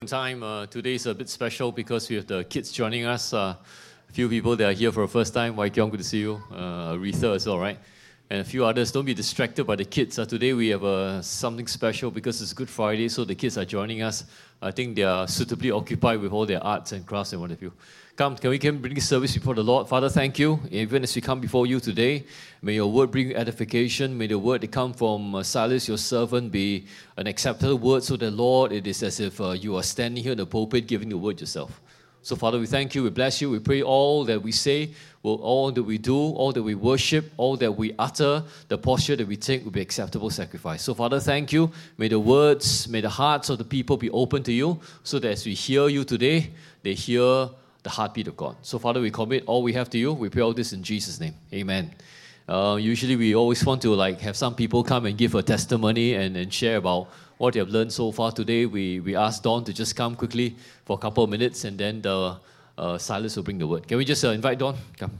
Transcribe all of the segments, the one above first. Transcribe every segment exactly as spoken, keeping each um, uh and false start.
time. Uh, today is a bit special because we have the kids joining us. Uh, a few people that are here for the first time. Wai Kiong, good to see you. Uh, Aretha as well, right? And a few others. Don't be distracted by the kids. Uh, today we have uh, something special because it's Good Friday, so the kids are joining us. I think they are suitably occupied with all their arts and crafts and what have you. Come, can we come bring this service before the Lord? Father, thank you. Even as we come before you today, may your word bring edification. May the word that come from uh, Silas, your servant, be an acceptable word so that, Lord, it is as if uh, you are standing here in the pulpit giving the word yourself. So, Father, we thank you, we bless you, we pray all that we say, will, all that we do, all that we worship, all that we utter, the posture that we take will be acceptable sacrifice. So, Father, thank you. May the words, may the hearts of the people be open to you, so that as we hear you today, they hear the heartbeat of God. So, Father, we commit all we have to you. We pray all this in Jesus' name. Amen. Uh, usually, we always want to like have some people come and give a testimony and, and share about what they have learned so far today. We we asked Dawn to just come quickly for a couple of minutes, and then the uh, Silas will bring the word. Can we just uh, invite Dawn? Come.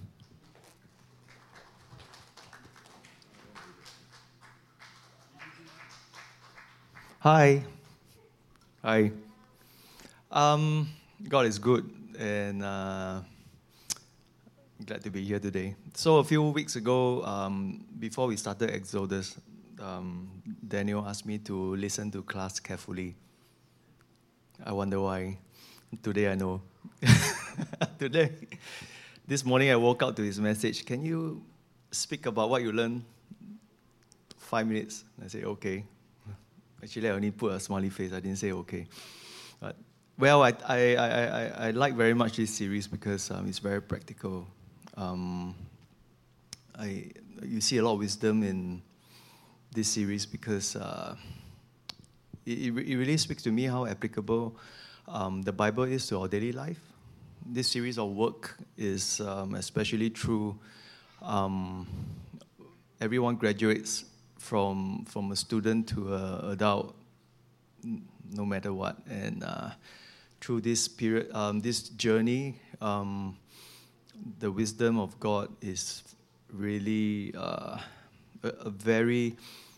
Hi. Hi. Um, God is good, and uh, glad to be here today. So a few weeks ago, um, before we started Exodus, um, Daniel asked me to listen to class carefully. I wonder why. Today I know. Today, this morning I woke up to his message. Can you speak about what you learned? Five minutes. I said, okay. Actually, I only put a smiley face. I didn't say okay. But, well, I, I, I, I, I like very much this series because um, it's very practical. Um, I, you see a lot of wisdom in this series because uh, it, it really speaks to me how applicable um, the Bible is to our daily life. This series of work is um, especially true. Um, everyone graduates from from a student to an adult, no matter what. And uh, through this period, um, this journey, um, the wisdom of God is really uh, a, a very,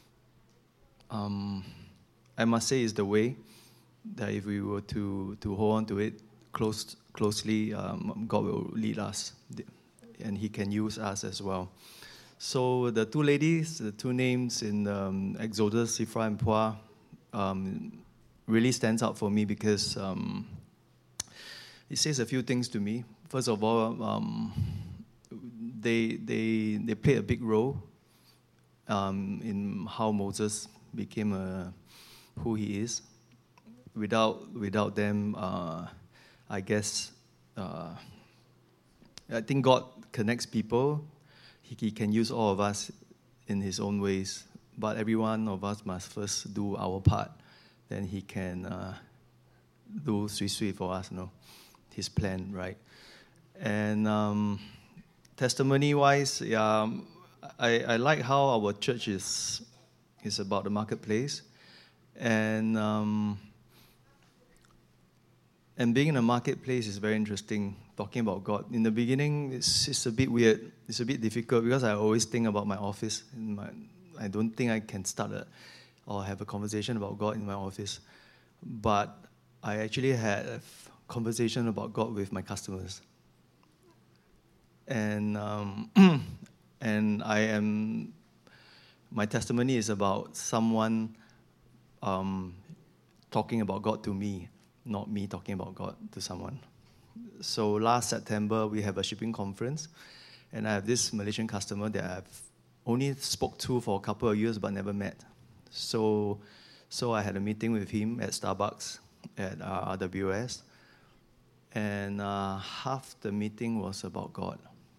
um, I must say, is the way that if we were to, to hold on to it close, closely, um, God will lead us, and He can use us as well. So the two ladies, the two names in um, Exodus, Shiphrah and Puah, um, really stands out for me because um, it says a few things to me. First of all, um, they they they played a big role um, in how Moses became a, who he is. Without without them, uh, I guess uh, I think God connects people. He, he can use all of us in His own ways, but every one of us must first do our part. Then He can uh, do sui sui for us, you know, His plan, right? And um, testimony-wise, yeah, I, I like how our church is is about the marketplace, and um, and being in a marketplace is very interesting. Talking about God in the beginning, it's, it's a bit weird. It's a bit difficult because I always think about my office. In my, I don't think I can start a, or have a conversation about God in my office, but I actually had a conversation about God with my customers. And um, and I am, my testimony is about someone um, talking about God to me, not me talking about God to someone. So last September, we have a shipping conference, and I have this Malaysian customer that I've only spoke to for a couple of years but never met. So so I had a meeting with him at Starbucks at uh, R W S, and uh, half the meeting was about God.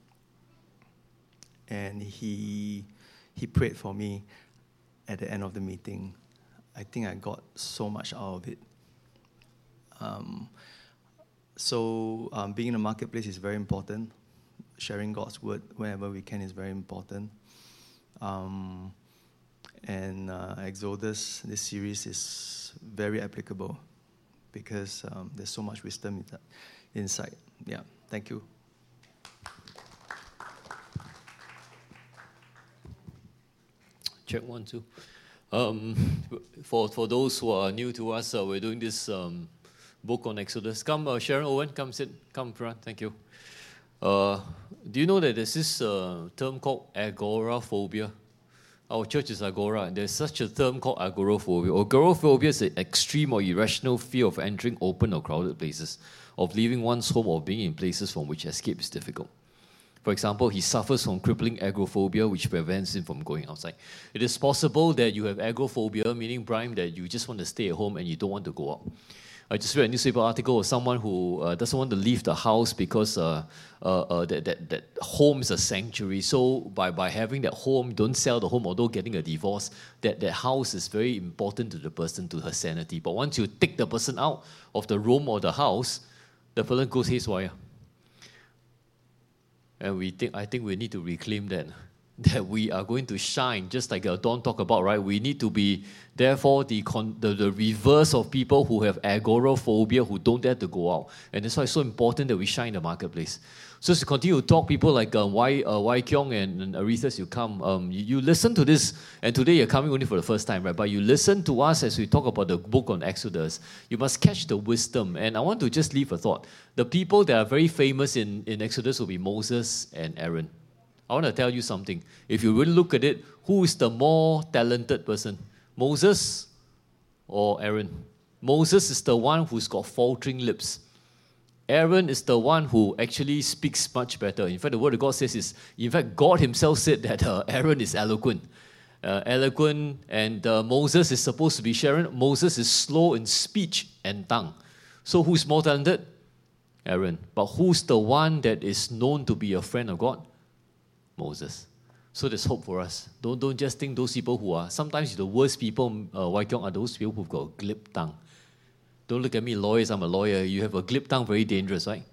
And he he prayed for me at the end of the meeting. I think I got so much out of it. Um, so um, being in the marketplace is very important. Sharing God's word whenever we can is very important. Um, and uh, Exodus, this series is very applicable because um, there's so much wisdom inside. Yeah, thank you. Check one, two. Um, for for those who are new to us, uh, we're doing this um, book on Exodus. Come, uh, Sharon Owen, come sit, come front, thank you. Uh, do you know that there's this uh, term called agoraphobia? Our church is agora, and there's such a term called agoraphobia. Agoraphobia is an extreme or irrational fear of entering open or crowded places, of leaving one's home or being in places from which escape is difficult. For example, he suffers from crippling agoraphobia, which prevents him from going outside. It is possible that you have agoraphobia, meaning, Brian, that you just want to stay at home and you don't want to go out. I just read a newspaper article of someone who uh, doesn't want to leave the house because uh, uh, uh, that, that, that home is a sanctuary. So by, by having that home, don't sell the home, although getting a divorce, that, that house is very important to the person, to her sanity. But once you take the person out of the room or the house, the person goes haywire. And we think, I think we need to reclaim that. That we are going to shine, just like uh, Don talked about, right? We need to be, therefore, the, con- the the reverse of people who have agoraphobia, who don't dare to go out. And that's why it's so important that we shine in the marketplace. So to continue to talk, people like uh, Wai, uh, Wai Kiong and, and Aretha, you come, um, you, you listen to this, and today you're coming only for the first time, right? But you listen to us as we talk about the book on Exodus. You must catch the wisdom. And I want to just leave a thought. The people that are very famous in, in Exodus will be Moses and Aaron. I want to tell you something. If you really look at it, who is the more talented person? Moses or Aaron? Moses is the one who's got faltering lips. Aaron is the one who actually speaks much better. In fact, the word of God says is, in fact, God himself said that uh, Aaron is eloquent. Uh, eloquent, and uh, Moses is supposed to be Sharon. Moses is slow in speech and tongue. So who's more talented? Aaron. But who's the one that is known to be a friend of God? Moses. So there's hope for us. Don't, don't just think those people who are, sometimes the worst people, uh, Wai Kiong, are those people who've got a glib tongue. Don't look at me, lawyers, I'm a lawyer. You have a glib tongue, very dangerous, right?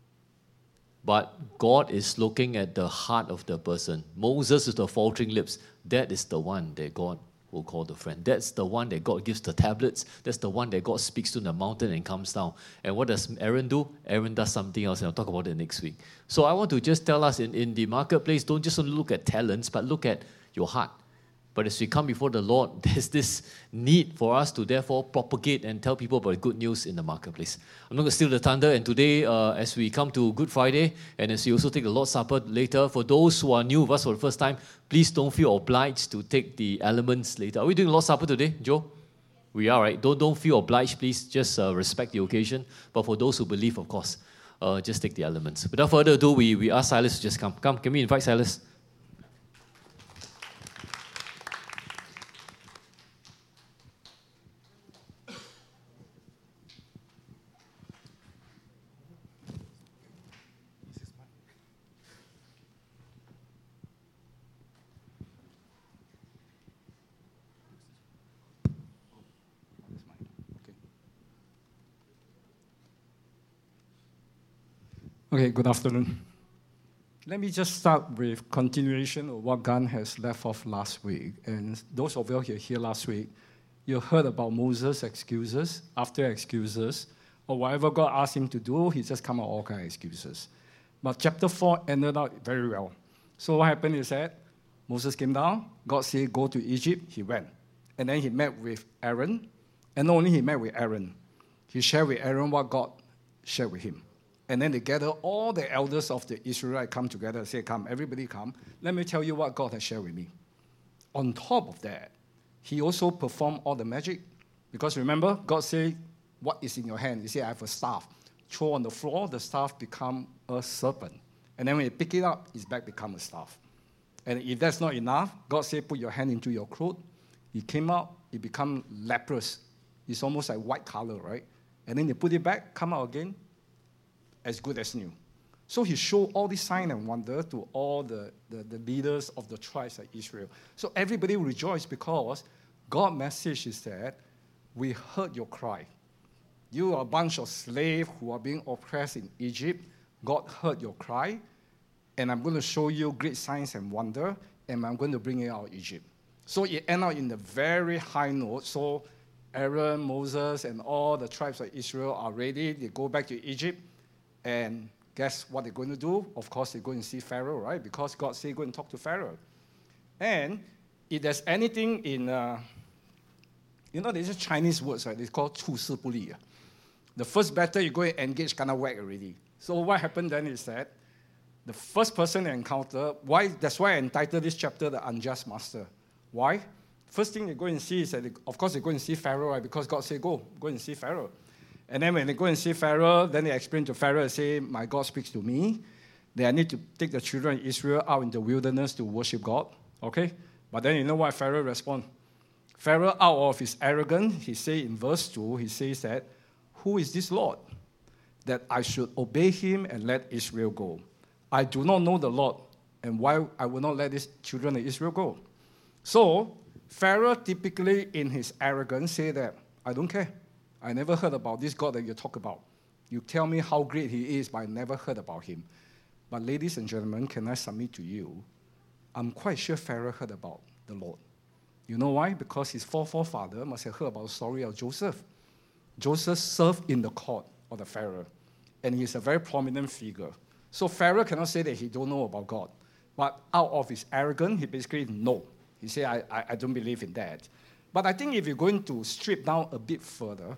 But God is looking at the heart of the person. Moses is the faltering lips. That is the one that God will call the friend. That's the one that God gives the tablets. That's the one that God speaks to the mountain and comes down. And what does Aaron do? Aaron does something else, and I'll talk about it next week. So I want to just tell us in, in the marketplace, don't just only look at talents, but look at your heart. But as we come before the Lord, there's this need for us to therefore propagate and tell people about the good news in the marketplace. I'm not going to steal the thunder, and today, uh, as we come to Good Friday, and as we also take the Lord's Supper later, for those who are new with us for the first time, please don't feel obliged to take the elements later. Are we doing Lord's Supper today, Joe? We are, right? Don't, don't feel obliged, please. Just uh, respect the occasion. But for those who believe, of course, uh, just take the elements. Without further ado, we, we ask Silas to just come. Come, can we invite Silas? Okay, good afternoon. Let me just start with continuation of what Gan has left off last week. And those of you who were here last week, you heard about Moses' excuses, after excuses, or whatever God asked him to do, he just come out all kind of excuses. But chapter four ended out very well. So what happened is that Moses came down, God said, go to Egypt, he went. And then he met with Aaron, and not only he met with Aaron, he shared with Aaron what God shared with him. And then they gather all the elders of the Israelites come together and say, come, everybody come. Let me tell you what God has shared with me. On top of that, he also performed all the magic. Because remember, God said, what is in your hand? He said, I have a staff. Throw on the floor, the staff become a serpent. And then when you pick it up, its back become a staff. And if that's not enough, God said, put your hand into your cloth. It came out, it become leprous. It's almost like white color, right? And then they put it back, come out again, as good as new. So he showed all this sign and wonder to all the, the, the leaders of the tribes of Israel. So everybody rejoiced because God's message is that we heard your cry. You are a bunch of slaves who are being oppressed in Egypt. God heard your cry, and I'm going to show you great signs and wonder, and I'm going to bring you out of Egypt. So it ended up in a very high note. So Aaron, Moses, and all the tribes of Israel are ready. They go back to Egypt. And guess what they're going to do? Of course, they're going to see Pharaoh, right? Because God said, go and talk to Pharaoh. And if there's anything in, uh, you know, there's a Chinese words, right? It's called 处事不利. The first battle you go and engage, kind of whack already. So what happened then is that the first person I encounter, why, that's why I entitled this chapter The Unjust Master. Why? First thing they go and see is that, they, of course, they go and see Pharaoh, right? Because God said, go, go and see Pharaoh. And then when they go and see Pharaoh, then they explain to Pharaoh and say, my God speaks to me, that I need to take the children of Israel out in the wilderness to worship God. Okay? But then you know what Pharaoh responds? Pharaoh, out of his arrogance, he says in verse two, he says that, who is this Lord, that I should obey him and let Israel go? I do not know the Lord, and why I will not let these children of Israel go. So, Pharaoh typically in his arrogance say that, I don't care. I never heard about this God that you talk about. You tell me how great he is, but I never heard about him. But ladies and gentlemen, can I submit to you, I'm quite sure Pharaoh heard about the Lord. You know why? Because his forefather must have heard about the story of Joseph. Joseph served in the court of the Pharaoh, and he's a very prominent figure. So Pharaoh cannot say that he don't know about God. But out of his arrogance, he basically no. He said, I, I, I don't believe in that. But I think if you're going to strip down a bit further,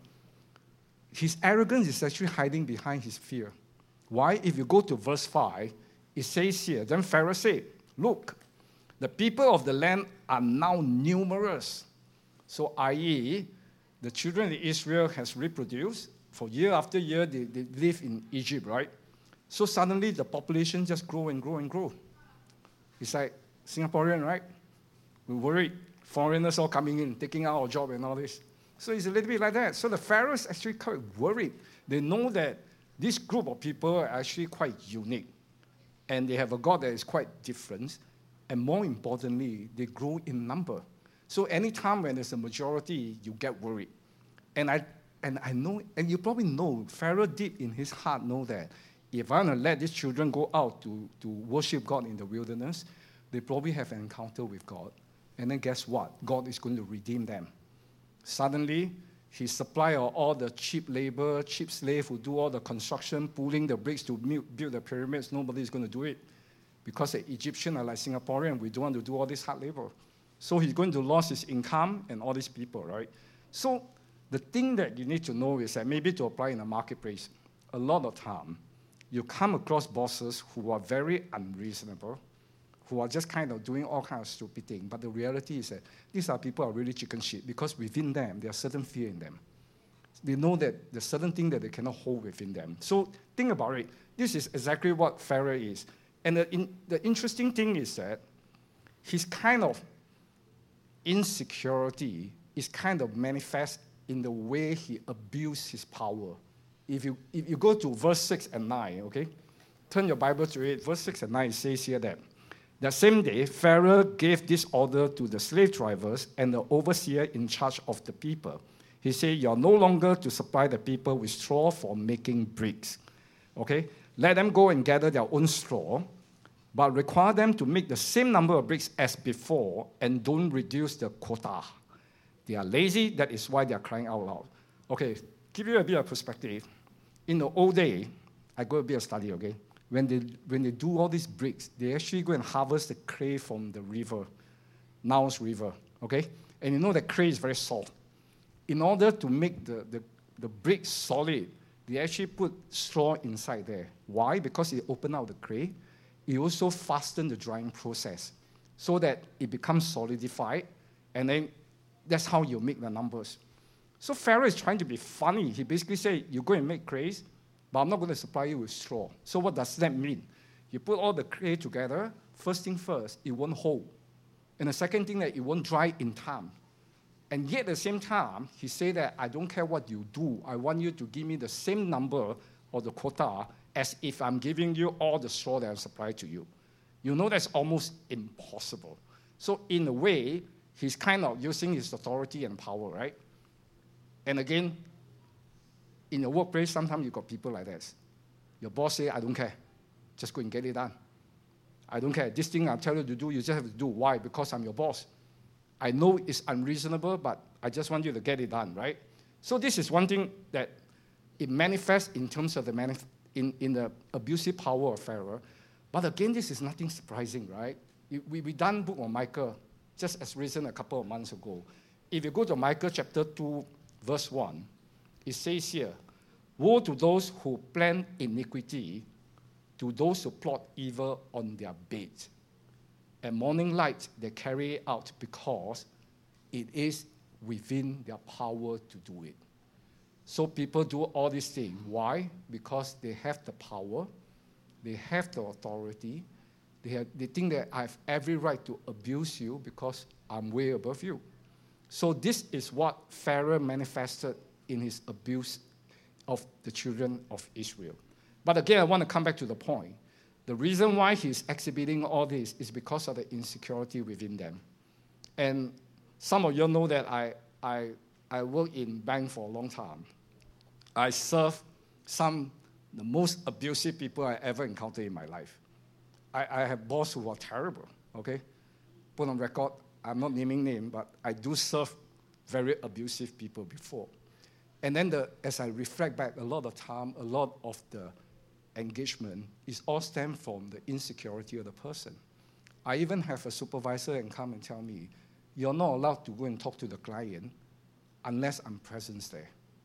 his arrogance is actually hiding behind his fear. Why? If you go to verse five, it says here, then Pharaoh said, look, the people of the land are now numerous. So that is, the children of Israel has reproduced. For year after year, they, they live in Egypt, right? So suddenly the population just grow and grow and grow. It's like Singaporean, right? We're worried. Foreigners all coming in, taking out our job and all this. So it's a little bit like that. So the Pharaoh is actually quite worried. They know that this group of people are actually quite unique. And they have a God that is quite different. And more importantly, they grow in number. So anytime when there's a majority, you get worried. And I and I know, and you probably know, Pharaoh did in his heart know that if I'm going to let these children go out to, to worship God in the wilderness, they probably have an encounter with God. And then guess what? God is going to redeem them. Suddenly, his supply of all the cheap labor, cheap slave who do all the construction, pulling the bricks to build the pyramids, nobody is going to do it. Because the Egyptians are like Singaporean, we don't want to do all this hard labor. So he's going to lose his income and all these people, right? So the thing that you need to know is that maybe to apply in a marketplace, a lot of time, you come across bosses who are very unreasonable, who are just kind of doing all kinds of stupid things. But the reality is that these are people who are really chicken shit because within them, there's certain fear in them. They know that there's certain thing that they cannot hold within them. So think about it. This is exactly what Pharaoh is. And the, in, the interesting thing is that his kind of insecurity is kind of manifest in the way he abused his power. If you, if you go to verse six and nine, okay, turn your Bible to it. Verse six and nine, it says here that that same day, Pharaoh gave this order to the slave drivers and the overseer in charge of the people. He said, you are no longer to supply the people with straw for making bricks. Okay? Let them go and gather their own straw, but require them to make the same number of bricks as before and don't reduce the quota. They are lazy, that is why they are crying out loud. Okay, give you a bit of perspective. In the old day, I go a bit of study, okay? When they, when they do all these bricks, they actually go and harvest the clay from the river, Niles River, okay? And you know that clay is very soft. In order to make the, the, the bricks solid, they actually put straw inside there. Why? Because it opened out the clay. It also fastened the drying process so that it becomes solidified, and then that's how you make the numbers. So Pharaoh is trying to be funny. He basically said, you go and make clays, but I'm not going to supply you with straw. So what does that mean? You put all the clay together, first thing first, it won't hold. And the second thing, that it won't dry in time. And yet at the same time, he said that I don't care what you do. I want you to give me the same number of the quota as if I'm giving you all the straw that I supply to you. You know that's almost impossible. So in a way, he's kind of using his authority and power, right? And again, in the workplace, sometimes you got people like this. Your boss say, I don't care. Just go and get it done. I don't care. This thing I tell you to do, you just have to do. Why? Because I'm your boss. I know it's unreasonable, but I just want you to get it done, right? So this is one thing that it manifests in terms of the manif- in, in the abusive power of Pharaoh. But again, this is nothing surprising, right? We, we done book on Micah just as recent a couple of months ago. If you go to Micah chapter two, verse one, it says here, Woe to those who plan iniquity, to those who plot evil on their bed. At morning light, they carry it out because it is within their power to do it. So people do all these things. Why? Because they have the power, they have the authority, they, have, they think that I have every right to abuse you because I'm way above you. So this is what Pharaoh manifested in his abuse of the children of Israel. But again, I want to come back to the point. The reason why he's exhibiting all this is because of the insecurity within them. And some of you know that I, I, I worked in bank for a long time. I served some the most abusive people I ever encountered in my life. I, I have bosses who are terrible, okay? Put on record, I'm not naming names, but I do serve very abusive people before. And then the, as I reflect back, a lot of time, a lot of the engagement is all stem from the insecurity of the person. I even have a supervisor and come and tell me, you're not allowed to go and talk to the client unless I'm present there.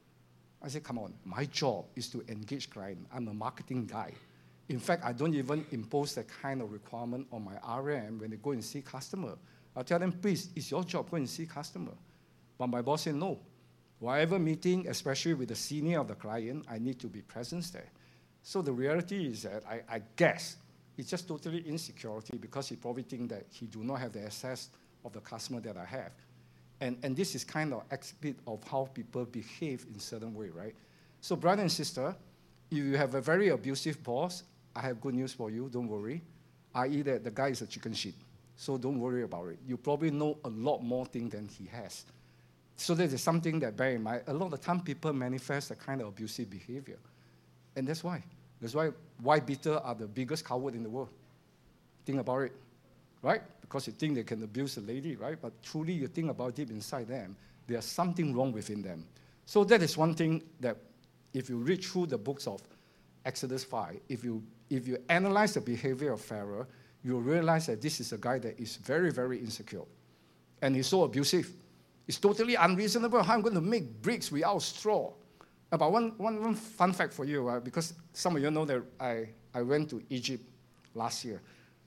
I said, come on, my job is to engage client. I'm a marketing guy. In fact, I don't even impose that kind of requirement on my R M when they go and see customer. I tell them, please, it's your job, go and see customer. But my boss said, no. Whatever meeting, especially with the senior of the client, I need to be present there. So the reality is that I, I guess it's just totally insecurity because he probably thinks that he do not have the access of the customer that I have. And, and this is kind of exhibit of how people behave in certain way, right? So brother and sister, if you have a very abusive boss, I have good news for you, don't worry. that is that the guy is a chicken shit. So don't worry about it. You probably know a lot more things than he has. So that is something that bear in mind. A lot of the time people manifest a kind of abusive behavior. And that's why. That's why white beater are the biggest coward in the world. Think about it, right? Because you think they can abuse a lady, right? But truly you think about deep inside them, there's something wrong within them. So that is one thing that if you read through the books of Exodus five, if you, if you analyze the behavior of Pharaoh, you'll realize that this is a guy that is very, very insecure. And he's so abusive. It's totally unreasonable how I'm going to make bricks without straw. About one, one, one fun fact for you, uh, because some of you know that I, I went to Egypt last year.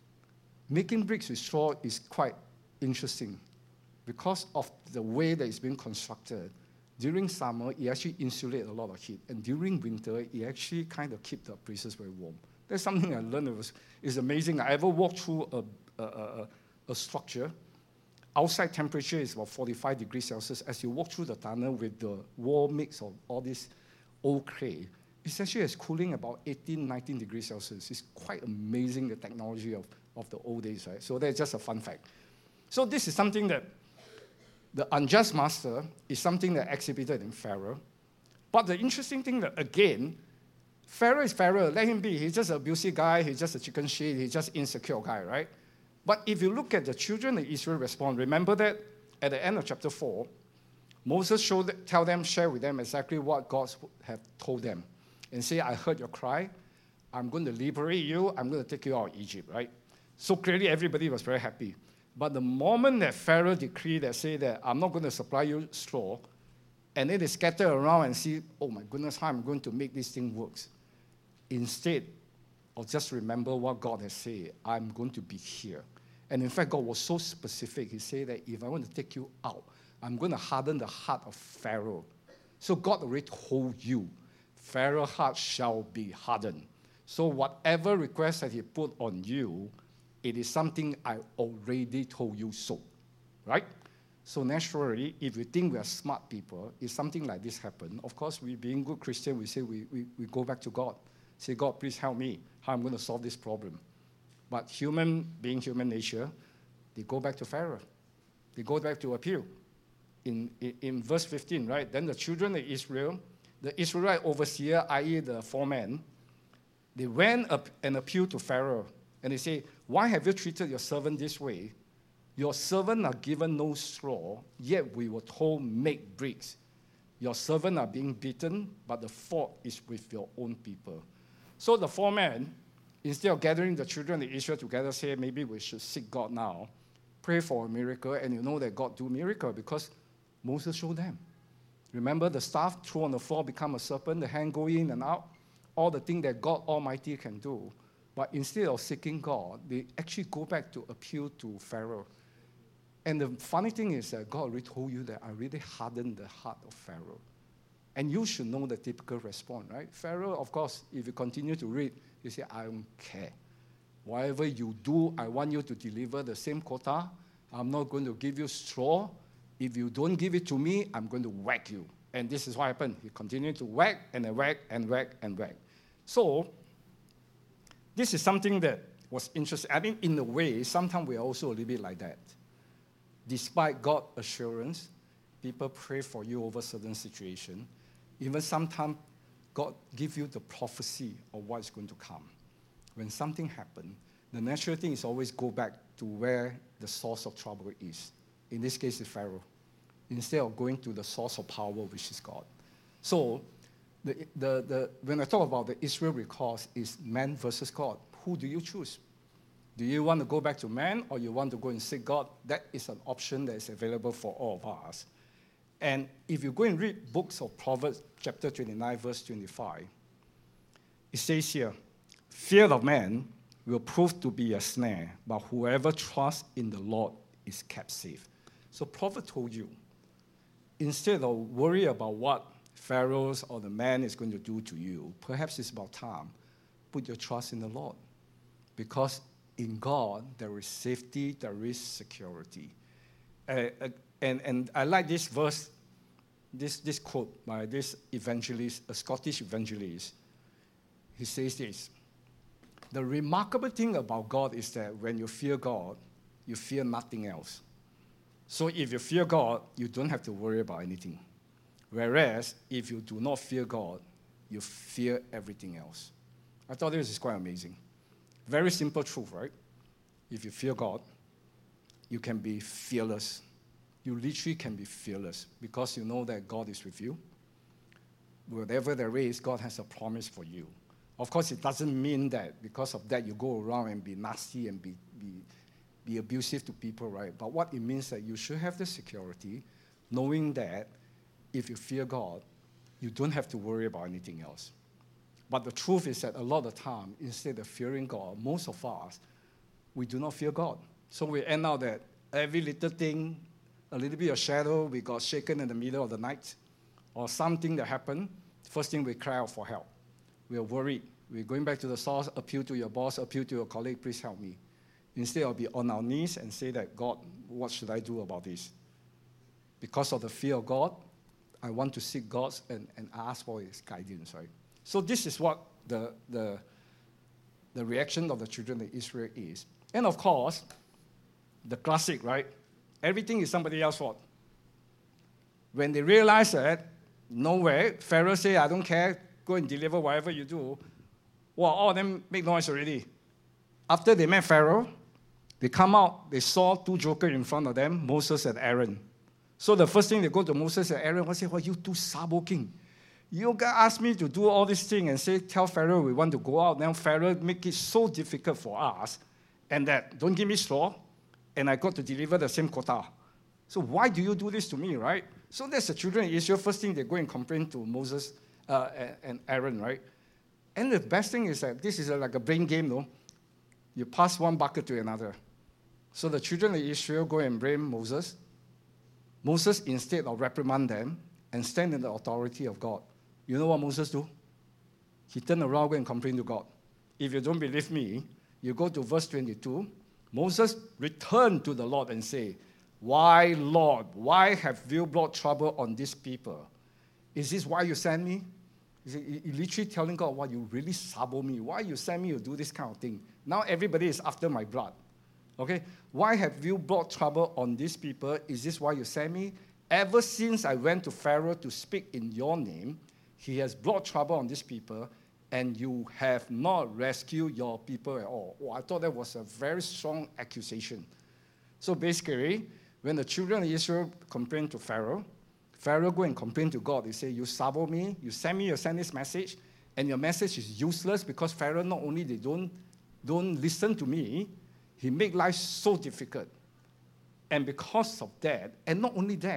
Making bricks with straw is quite interesting because of the way that it's been constructed. During summer, it actually insulates a lot of heat. And during winter, it actually kind of keeps the places very warm. That's something I learned. It was, it's amazing. I ever walked through a, a, a, a structure. Outside temperature is about forty-five degrees Celsius. As you walk through the tunnel with the wall mix of all this old clay, it's actually as cooling about eighteen, nineteen degrees Celsius. It's quite amazing, the technology of, of the old days, right? So that's just a fun fact. So this is something that the unjust master is something that exhibited in Pharaoh. But the interesting thing that, again, Pharaoh is Pharaoh. Let him be. He's just an abusive guy. He's just a chicken shit. He's just an insecure guy, right? But if you look at the children of Israel respond, remember that at the end of chapter four, Moses showed, tell them, share with them exactly what God had told them. And say, I heard your cry. I'm going to liberate you. I'm going to take you out of Egypt, right? So clearly everybody was very happy. But the moment that Pharaoh decreed that say that I'm not going to supply you straw, and then they scatter around and see, oh my goodness, how I'm going to make this thing work. Instead of just remember what God has said, I'm going to be here. And in fact, God was so specific. He said that if I want to take you out, I'm going to harden the heart of Pharaoh. So God already told you, Pharaoh's heart shall be hardened. So whatever request that he put on you, it is something I already told you so, right? So naturally, if you think we are smart people, if something like this happen, of course, we being good Christian, we say we, we, we go back to God. Say, God, please help me. How I'm going to solve this problem. But human, being human nature, they go back to Pharaoh. They go back to appeal. In, in, in verse fifteen, right? Then the children of Israel, the Israelite overseer, that is the foreman, they went up and appealed to Pharaoh. And they say, why have you treated your servant this way? Your servant are given no straw, yet we were told make bricks. Your servant are being beaten, but the fault is with your own people. So the foreman, instead of gathering the children of Israel together, say, maybe we should seek God now, pray for a miracle, and you know that God do miracle because Moses showed them. Remember the staff thrown on the floor become a serpent, the hand go in and out, all the things that God Almighty can do. But instead of seeking God, they actually go back to appeal to Pharaoh. And the funny thing is that God already told you that I really hardened the heart of Pharaoh. And you should know the typical response, right? Pharaoh, of course, if you continue to read, you say, I don't care. Whatever you do, I want you to deliver the same quota. I'm not going to give you straw. If you don't give it to me, I'm going to whack you. And this is what happened. He continued to whack and whack and whack and whack. So, this is something that was interesting. I mean, in a way, sometimes we're also a little bit like that. Despite God's assurance, people pray for you over certain situation. Even sometimes God gives you the prophecy of what's going to come. When something happens, the natural thing is always go back to where the source of trouble is. In this case, it's Pharaoh. Instead of going to the source of power, which is God. So, the, the, the, when I talk about the Israel recourse, is man versus God. Who do you choose? Do you want to go back to man, or you want to go and seek God? That is an option that is available for all of us. And if you go and read books of Proverbs, chapter twenty-nine, verse twenty-five, it says here, fear of man will prove to be a snare, but whoever trusts in the Lord is kept safe. So Prophet told you, instead of worry about what Pharaohs or the man is going to do to you, perhaps it's about time, put your trust in the Lord. Because in God, there is safety, there is security. Uh, uh, and, and I like this verse, this, this quote by this evangelist, a Scottish evangelist. He says this, the remarkable thing about God is that when you fear God, you fear nothing else. So if you fear God, you don't have to worry about anything. Whereas, if you do not fear God, you fear everything else. I thought this is quite amazing. Very simple truth, right? If you fear God, you can be fearless. You literally can be fearless because you know that God is with you. Whatever there is, God has a promise for you. Of course, it doesn't mean that because of that you go around and be nasty and be, be, be abusive to people, right? But what it means that you should have the security, knowing that if you fear God, you don't have to worry about anything else. But the truth is that a lot of the time, instead of fearing God, most of us, we do not fear God. So we end out that every little thing, a little bit of shadow, we got shaken in the middle of the night, or something that happened, first thing we cry out for help. We are worried. We're going back to the source, appeal to your boss, appeal to your colleague, please help me. Instead of be on our knees and say that, God, what should I do about this? Because of the fear of God, I want to seek God and, and ask for his guidance, right? So this is what the, the, the reaction of the children of Israel is. And of course, the classic, right? Everything is somebody else's fault. When they realize that, no way, Pharaoh say, I don't care, go and deliver whatever you do. Well, all of them make noise already. After they met Pharaoh, they come out, they saw two jokers in front of them, Moses and Aaron. So the first thing they go to Moses and Aaron and say, well, you two sabo king. You guys asked me to do all this thing and say, tell Pharaoh we want to go out. Now Pharaoh make it so difficult for us, and that don't give me straw, and I got to deliver the same quota. So why do you do this to me, right? So that's the children of Israel. First thing they go and complain to Moses uh, and Aaron, right? And the best thing is that this is like a brain game, though. You pass one bucket to another. So the children of Israel go and blame Moses. Moses, instead of reprimand them and stand in the authority of God, you know what Moses do? He turned around and complained to God. If you don't believe me, you go to verse twenty-two. Moses returned to the Lord and say, why, Lord, why have you brought trouble on these people? Is this why you sent me? He literally telling God, why you really sabo me? Why you send me to do this kind of thing? Now everybody is after my blood. Okay? Why have you brought trouble on these people? Is this why you sent me? Ever since I went to Pharaoh to speak in your name, he has brought trouble on these people, and you have not rescued your people at all. Oh, I thought that was a very strong accusation. So basically, when the children of Israel complained to Pharaoh, Pharaoh go and complain to God. They say, you sabo me, you send me, you send this message, and your message is useless because Pharaoh not only they don't, don't listen to me, he make life so difficult. And because of that, and not only that,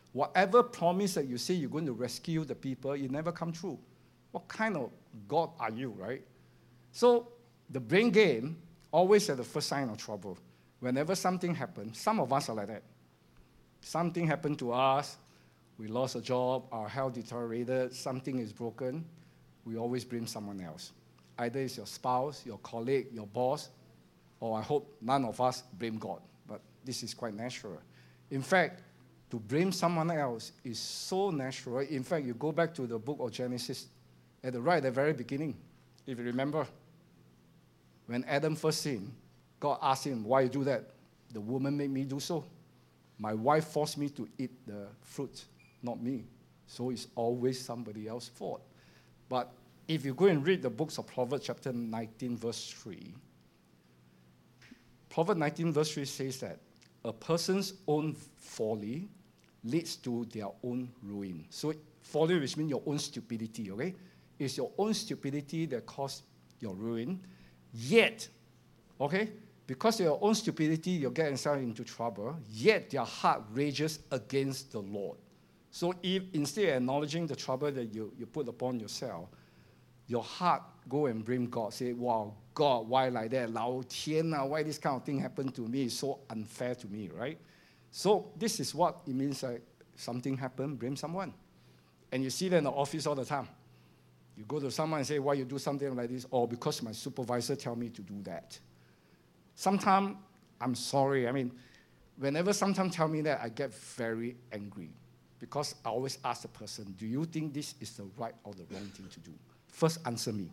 Whatever promise that you say you're going to rescue the people, it never come true. What kind of God are you, right? So the brain game, always at the first sign of trouble. Whenever something happens, some of us are like that. Something happened to us, we lost a job, our health deteriorated, something is broken, we always blame someone else. Either it's your spouse, your colleague, your boss, or I hope none of us blame God. But this is quite natural. In fact, to blame someone else is so natural. In fact, you go back to the book of Genesis, at the right at the very beginning, if you remember, when Adam first sinned, God asked him, why you do that? The woman made me do so. My wife forced me to eat the fruit, not me. So it's always somebody else's fault. But if you go and read the books of Proverbs chapter nineteen, verse three, Proverbs nineteen, verse three says that a person's own folly leads to their own ruin. So folly, which means your own stupidity, okay? It's your own stupidity that caused your ruin. Yet, okay, because of your own stupidity, you get yourself into trouble, yet their heart rages against the Lord. So if instead of acknowledging the trouble that you, you put upon yourself, your heart go and blame God. Say, wow, God, why like that? 老天啊, why this kind of thing happened to me? It's so unfair to me, right? So this is what it means like something happened, blame someone. And you see that in the office all the time. You go to someone and say, why you do something like this? Or because my supervisor tell me to do that. Sometimes, I'm sorry, I mean, whenever someone tell me that, I get very angry. Because I always ask the person, do you think this is the right or the wrong thing to do? First, answer me.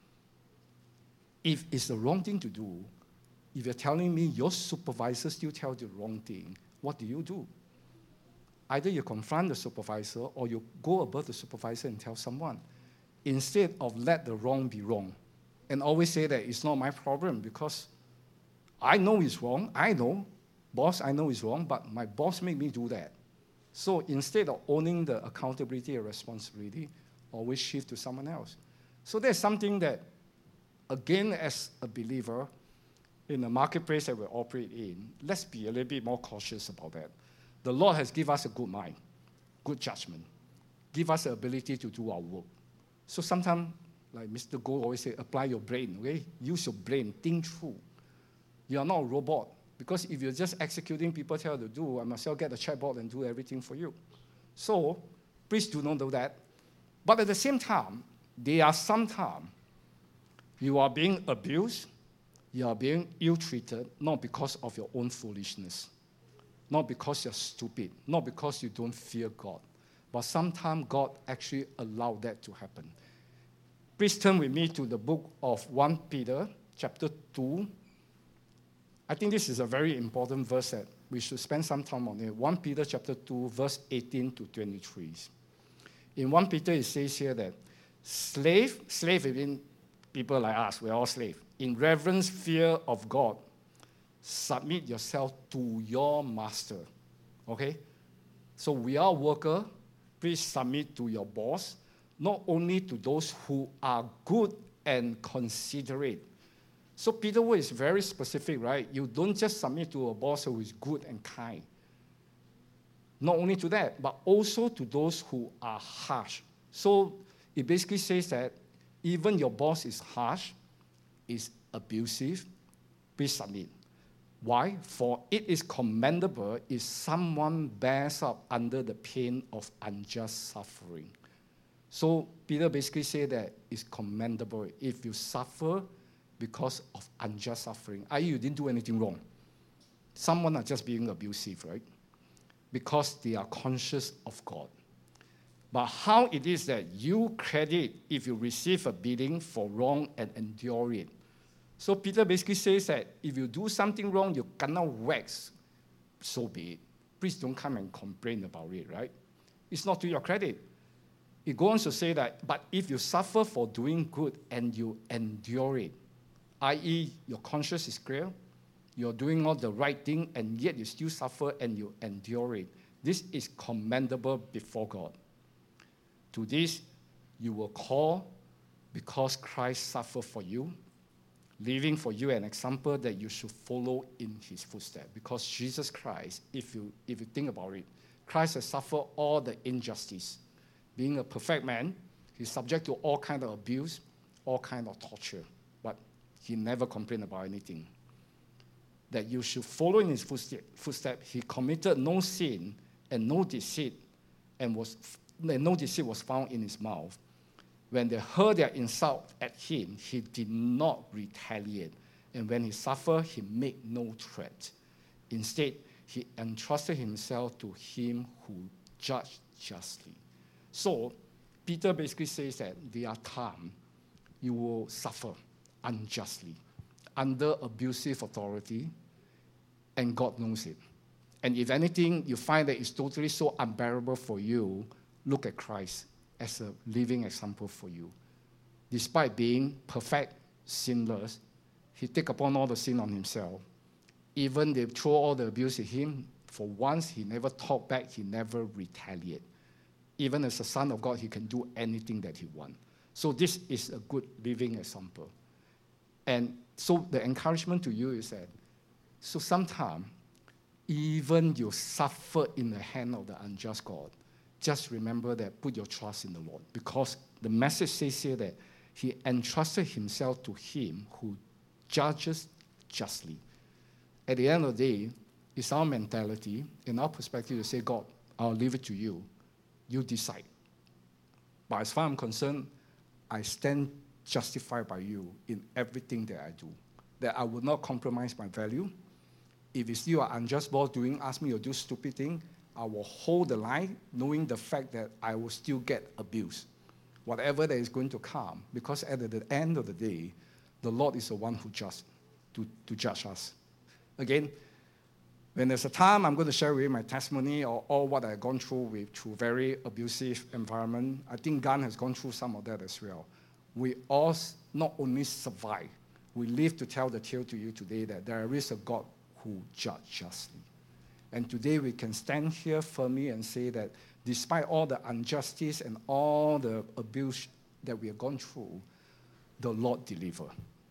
If it's the wrong thing to do, if you're telling me your supervisor still tells you the wrong thing, what do you do? Either you confront the supervisor or you go above the supervisor and tell someone, instead of let the wrong be wrong. And always say that it's not my problem because I know it's wrong. I know. Boss, I know it's wrong, but my boss made me do that. So instead of owning the accountability and responsibility, always shift to someone else. So there's something that, again, as a believer, in the marketplace that we operate in, let's be a little bit more cautious about that. The Lord has given us a good mind, good judgment, give us the ability to do our work. So sometimes, like Mister Goh always say, apply your brain, okay? Use your brain, think through. You are not a robot. Because if you're just executing people tell you to do, I must well get a chatbot and do everything for you. So, please do not do that. But at the same time, there are some time you are being abused, you are being ill-treated, not because of your own foolishness, not because you're stupid, not because you don't fear God, but sometimes God actually allowed that to happen. Please turn with me to the book of First Peter, chapter two. I think this is a very important verse that we should spend some time on it. First Peter chapter two, verse eighteen to twenty-three. In First Peter, it says here that slave, slave means people like us, we're all slaves. In reverence, fear of God, submit yourself to your master. Okay? So we are workers. Please submit to your boss, not only to those who are good and considerate. So Peter word is very specific, right? You don't just submit to a boss who is good and kind. Not only to that, but also to those who are harsh. So it basically says that even your boss is harsh, is abusive, please submit. Why? For it is commendable if someone bears up under the pain of unjust suffering. So Peter basically said that it's commendable if you suffer because of unjust suffering, that is you didn't do anything wrong. Someone are just being abusive, right? Because they are conscious of God. But how it is that you credit if you receive a beating for wrong and endure it. So Peter basically says that if you do something wrong, you cannot wax, so be it. Please don't come and complain about it, right? It's not to your credit. It goes on to say that, but if you suffer for doing good and you endure it, that is your conscience is clear, you're doing all the right thing, and yet you still suffer and you endure it. This is commendable before God. To this you will call because Christ suffered for you, leaving for you an example that you should follow in his footsteps. Because Jesus Christ, if you if you think about it, Christ has suffered all the injustice. Being a perfect man, he's subject to all kind of abuse, all kind of torture, but he never complained about anything. That you should follow in his footstep. footstep. He committed no sin and no deceit, and was and no deceit was found in his mouth. When they heard their insult at him, he did not retaliate. And when he suffered, he made no threat. Instead, he entrusted himself to him who judged justly. So, Peter basically says that there are times you will suffer unjustly, under abusive authority, and God knows it. And if anything, you find that it's totally so unbearable for you, look at Christ as a living example for you. Despite being perfect, sinless, he took upon all the sin on himself. Even they throw all the abuse at him, for once he never talked back, he never retaliated. Even as a son of God, he can do anything that he wants. So this is a good living example. And so the encouragement to you is that, so sometimes, even you suffer in the hand of the unjust God, just remember that, put your trust in the Lord. Because the message says here that he entrusted himself to him who judges justly. At the end of the day, it's our mentality, in our perspective, to say, God, I'll leave it to you. You decide. But as far as I'm concerned, I stand justified by you in everything that I do. That I will not compromise my value. If it's still an unjust boss doing, ask me to do stupid thing, I will hold the line, knowing the fact that I will still get abused. Whatever that is going to come, because at the end of the day, the Lord is the one who just to, to judge us. Again, when there's a time I'm going to share with you my testimony or all what I've gone through with through very abusive environment, I think Gan has gone through some of that as well. We all not only survive, we live to tell the tale to you today that there is a God who judges justly. And today we can stand here firmly and say that despite all the injustice and all the abuse that we have gone through, the Lord delivered.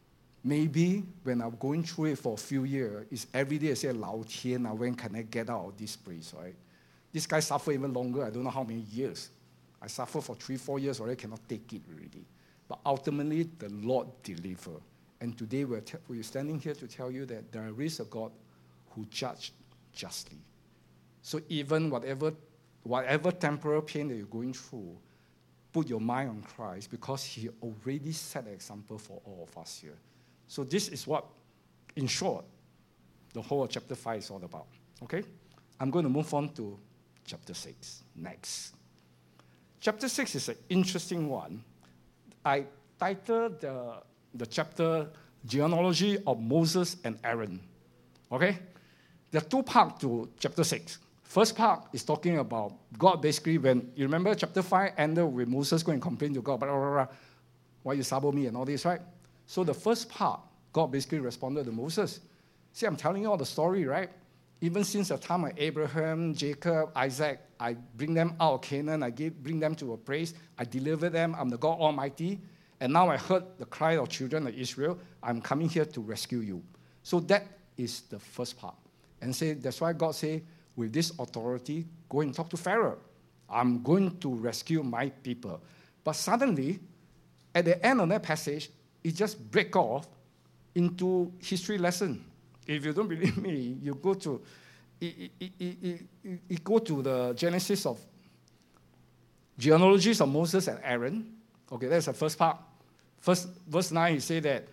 Maybe when I'm going through it for a few years, it's every day I say, Lao Tian, when can I get out of this place, right? This guy suffered even longer, I don't know how many years. I suffered for three, four years already, cannot take it already. But ultimately, the Lord delivered. And today we're, te- we're standing here to tell you that there is a God who judges justly. So even whatever, whatever temporal pain that you're going through, put your mind on Christ because he already set an example for all of us here. So this is what, in short, the whole of chapter five is all about. Okay? I'm going to move on to chapter six next. Chapter six is an interesting one. I titled the, the chapter Genealogy of Moses and Aaron. Okay? There are two parts to chapter six. First part is talking about God basically when, you remember chapter five ended with Moses going and complain to God, blah, blah, blah, blah, why you sabo me and all this, right? So the first part, God basically responded to Moses. See, I'm telling you all the story, right? Even since the time of Abraham, Jacob, Isaac, I bring them out of Canaan, I give, bring them to a place, I deliver them, I'm the God Almighty, and now I heard the cry of children of Israel, I'm coming here to rescue you. So that is the first part. And say that's why God say, with this authority, go and talk to Pharaoh. I'm going to rescue my people. But suddenly, at the end of that passage, it just breaks off into history lesson. If you don't believe me, you go to you, you, you, you, you go to the Genesis of genealogies of Moses and Aaron. Okay, that's the first part. First, verse nine, he said that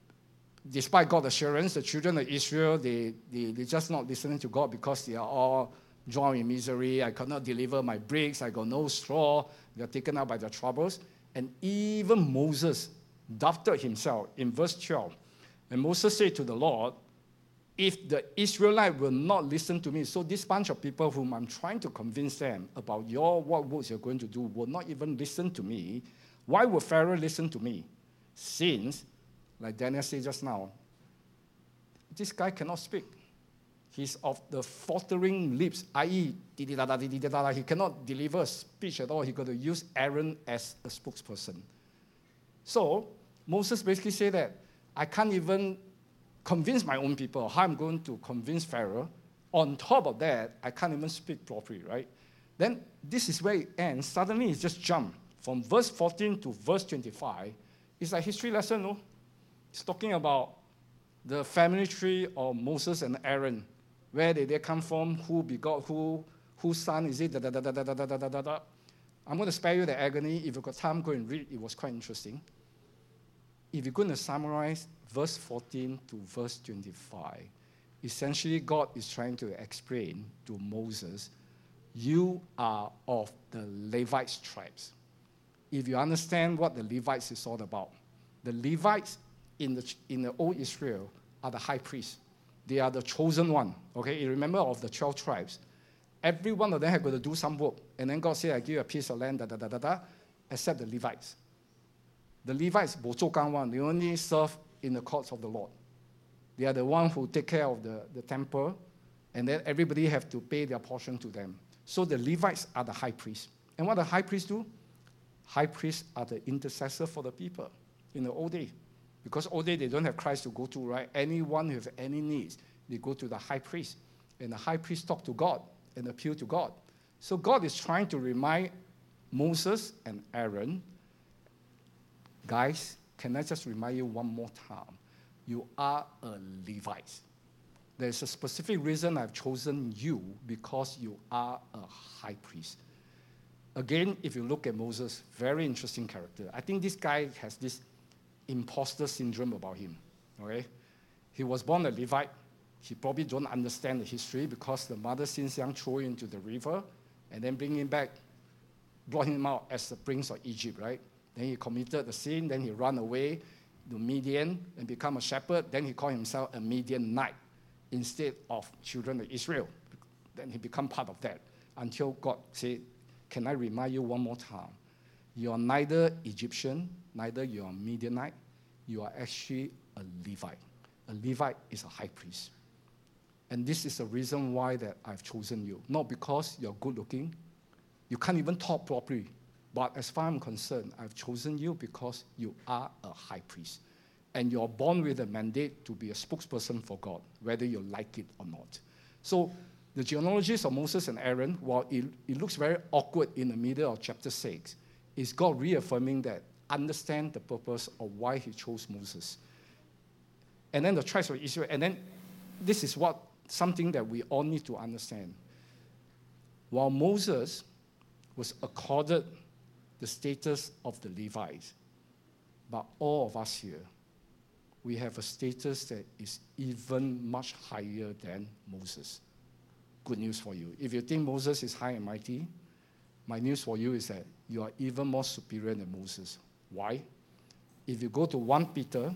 despite God's assurance, the children of Israel, they, they, they just not listening to God because they are all drowned in misery. I cannot deliver my bricks. I got no straw. They are taken out by their troubles. And even Moses doubted himself in verse twelve. And Moses said to the Lord, if the Israelites will not listen to me, so this bunch of people whom I'm trying to convince them about your what works you're going to do will not even listen to me, why would Pharaoh listen to me? Since, like Daniel said just now, this guy cannot speak. He's of the faltering lips, that is, he cannot deliver speech at all. He got to use Aaron as a spokesperson. So Moses basically said that I can't even convince my own people. How I'm going to convince Pharaoh? On top of that, I can't even speak properly, right? Then this is where it ends. Suddenly, it just jumped from verse fourteen to verse twenty-five. It's a history lesson, no? It's talking about the family tree of Moses and Aaron. Where did they come from? Who begot who? Whose son is it? Da, da, da, da, da, da, da, da, da. I'm going to spare you the agony. If you've got time, go and read. It was quite interesting. If you're going to summarize verse fourteen to verse twenty-five, essentially God is trying to explain to Moses, you are of the Levites tribes. If you understand what the Levites is all about, the Levites in the, in the old Israel are the high priests. They are the chosen one. Okay, you remember of the twelve tribes. Every one of them had got to do some work. And then God said, I give you a piece of land, da da da da da, except the Levites. The Levites, bo zhou gang one, they only serve in the courts of the Lord. They are the one who take care of the, the temple, and then everybody have to pay their portion to them. So the Levites are the high priests. And what the high priests do? High priests are the intercessor for the people in the old day. Because old day, they don't have Christ to go to, right? Anyone who has any needs, they go to the high priest. And the high priest talk to God and appeal to God. So God is trying to remind Moses and Aaron, guys, can I just remind you one more time? You are a Levite. There's a specific reason I've chosen you, because you are a high priest. Again, if you look at Moses, very interesting character. I think this guy has this imposter syndrome about him. Okay? He was born a Levite. He probably don't understand the history because the mother since young threw him into the river and then bring him back, brought him out as the prince of Egypt, right? Then he committed the sin, then he ran away to Midian and become a shepherd. Then he called himself a Midianite instead of children of Israel. Then he become part of that until God said, can I remind you one more time? You are neither Egyptian, neither you are Midianite. You are actually a Levite. A Levite is a high priest. And this is the reason why that I've chosen you. Not because you're good looking. You can't even talk properly. But as far as I'm concerned, I've chosen you because you are a high priest. And you're born with a mandate to be a spokesperson for God, whether you like it or not. So the genealogies of Moses and Aaron, while it, it looks very awkward in the middle of chapter six, is God reaffirming that, understand the purpose of why he chose Moses. And then the tribes of Israel. And then this is what something that we all need to understand. While Moses was accorded the status of the Levites, but all of us here, we have a status that is even much higher than Moses. Good news for you. If you think Moses is high and mighty, my news for you is that you are even more superior than Moses. Why? If you go to First Peter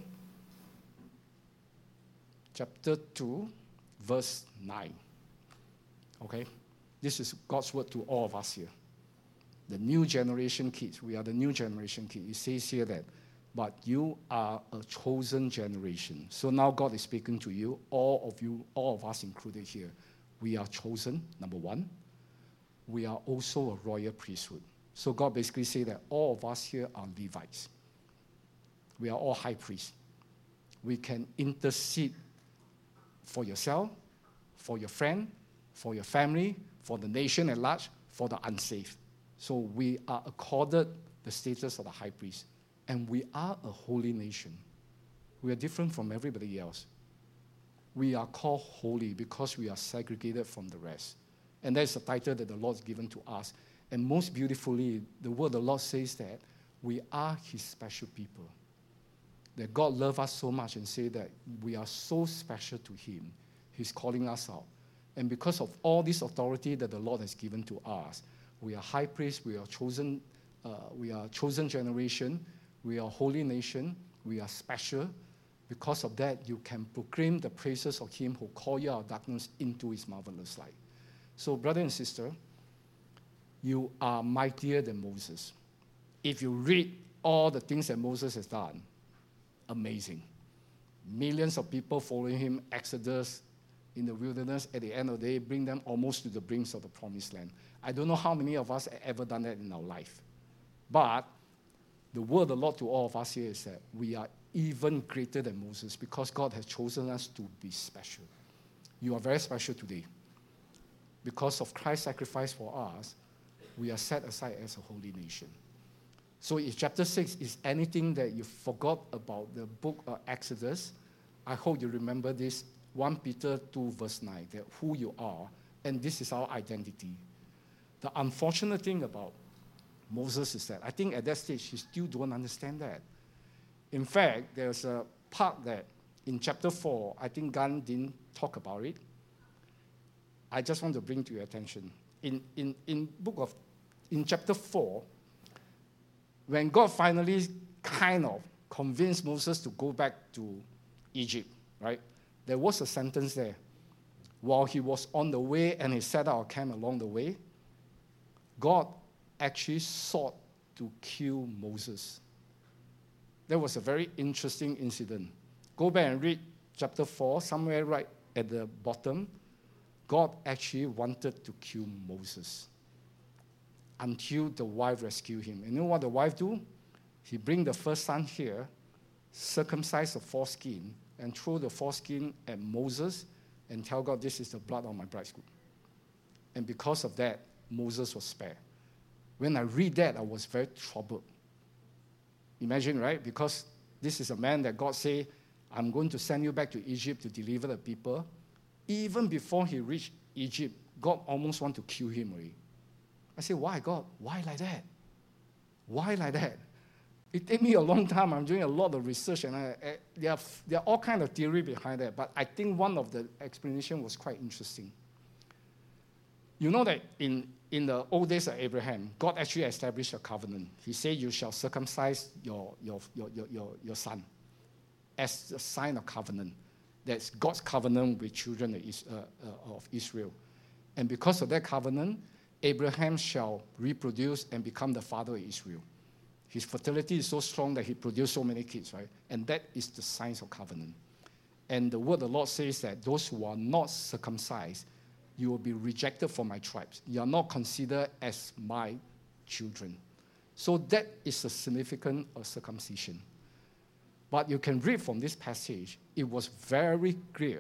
chapter two, verse nine. Okay? This is God's word to all of us here. The new generation kids. We are the new generation kids. It says here that, but you are a chosen generation. So now God is speaking to you, all of you, all of us included here. We are chosen, number one. We are also a royal priesthood. So God basically said that all of us here are Levites. We are all high priests. We can intercede for yourself, for your friend, for your family, for the nation at large, for the unsaved. So we are accorded the status of the high priest. And we are a holy nation. We are different from everybody else. We are called holy because we are segregated from the rest. And that's the title that the Lord has given to us. And most beautifully, the word of the Lord says that we are his special people. That God loves us so much and say that we are so special to him. He's calling us out. And because of all this authority that the Lord has given to us, we are high priests, we are chosen, uh, we are chosen generation, we are a holy nation, we are special. Because of that, you can proclaim the praises of him who called you out of darkness into his marvelous light. So, brother and sister, you are mightier than Moses. If you read all the things that Moses has done, amazing. Millions of people following him, Exodus in the wilderness, at the end of the day, bring them almost to the brinks of the promised land. I don't know how many of us have ever done that in our life. But the word of the Lord to all of us here is that we are even greater than Moses because God has chosen us to be special. You are very special today. because of Christ's sacrifice for us, we are set aside as a holy nation. So if chapter six is anything that you forgot about the book of Exodus, I hope you remember this, First Peter two verse nine, that who you are, and this is our identity. The unfortunate thing about Moses is that I think at that stage he still don't understand that. In fact, there's a part that in chapter four, I think Gan didn't talk about it. I just want to bring to your attention. In, in, in book of, in chapter four, when God finally kind of convinced Moses to go back to Egypt, right? There was a sentence there. While he was on the way and he set out a camp along the way, God actually sought to kill Moses. That was a very interesting incident. Go back and read chapter four, somewhere right at the bottom. God actually wanted to kill Moses until the wife rescued him. And you know what the wife do? He bring the first son here, circumcise the foreskin, and throw the foreskin at Moses and tell God, this is the blood of my bridegroom. And because of that, Moses was spared. When I read that, I was very troubled. Imagine, right? Because this is a man that God say, I'm going to send you back to Egypt to deliver the people. Even before he reached Egypt, God almost want to kill him already. I say, why, God? Why like that? Why like that? It took me a long time. I'm doing a lot of research, and I, I, there, are, there are all kinds of theory behind that. But I think one of the explanation was quite interesting. You know that in, in the old days of Abraham, God actually established a covenant. He said, you shall circumcise your, your, your, your, your, your son as a sign of covenant. That's God's covenant with children of Israel. And because of that covenant, Abraham shall reproduce and become the father of Israel. His fertility is so strong that he produced so many kids, right? And that is the signs of covenant. And the word of the Lord says that those who are not circumcised, you will be rejected from my tribes. You are not considered as my children. So that is the significance of circumcision. But you can read from this passage, it was very clear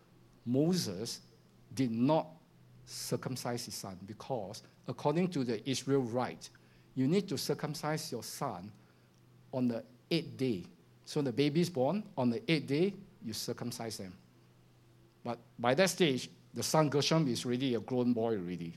Moses did not circumcise his son because according to the Israel rite, you need to circumcise your son on the eighth day. So the baby is born, on the eighth day, you circumcise them. But by that stage, the son Gershom is already a grown boy already.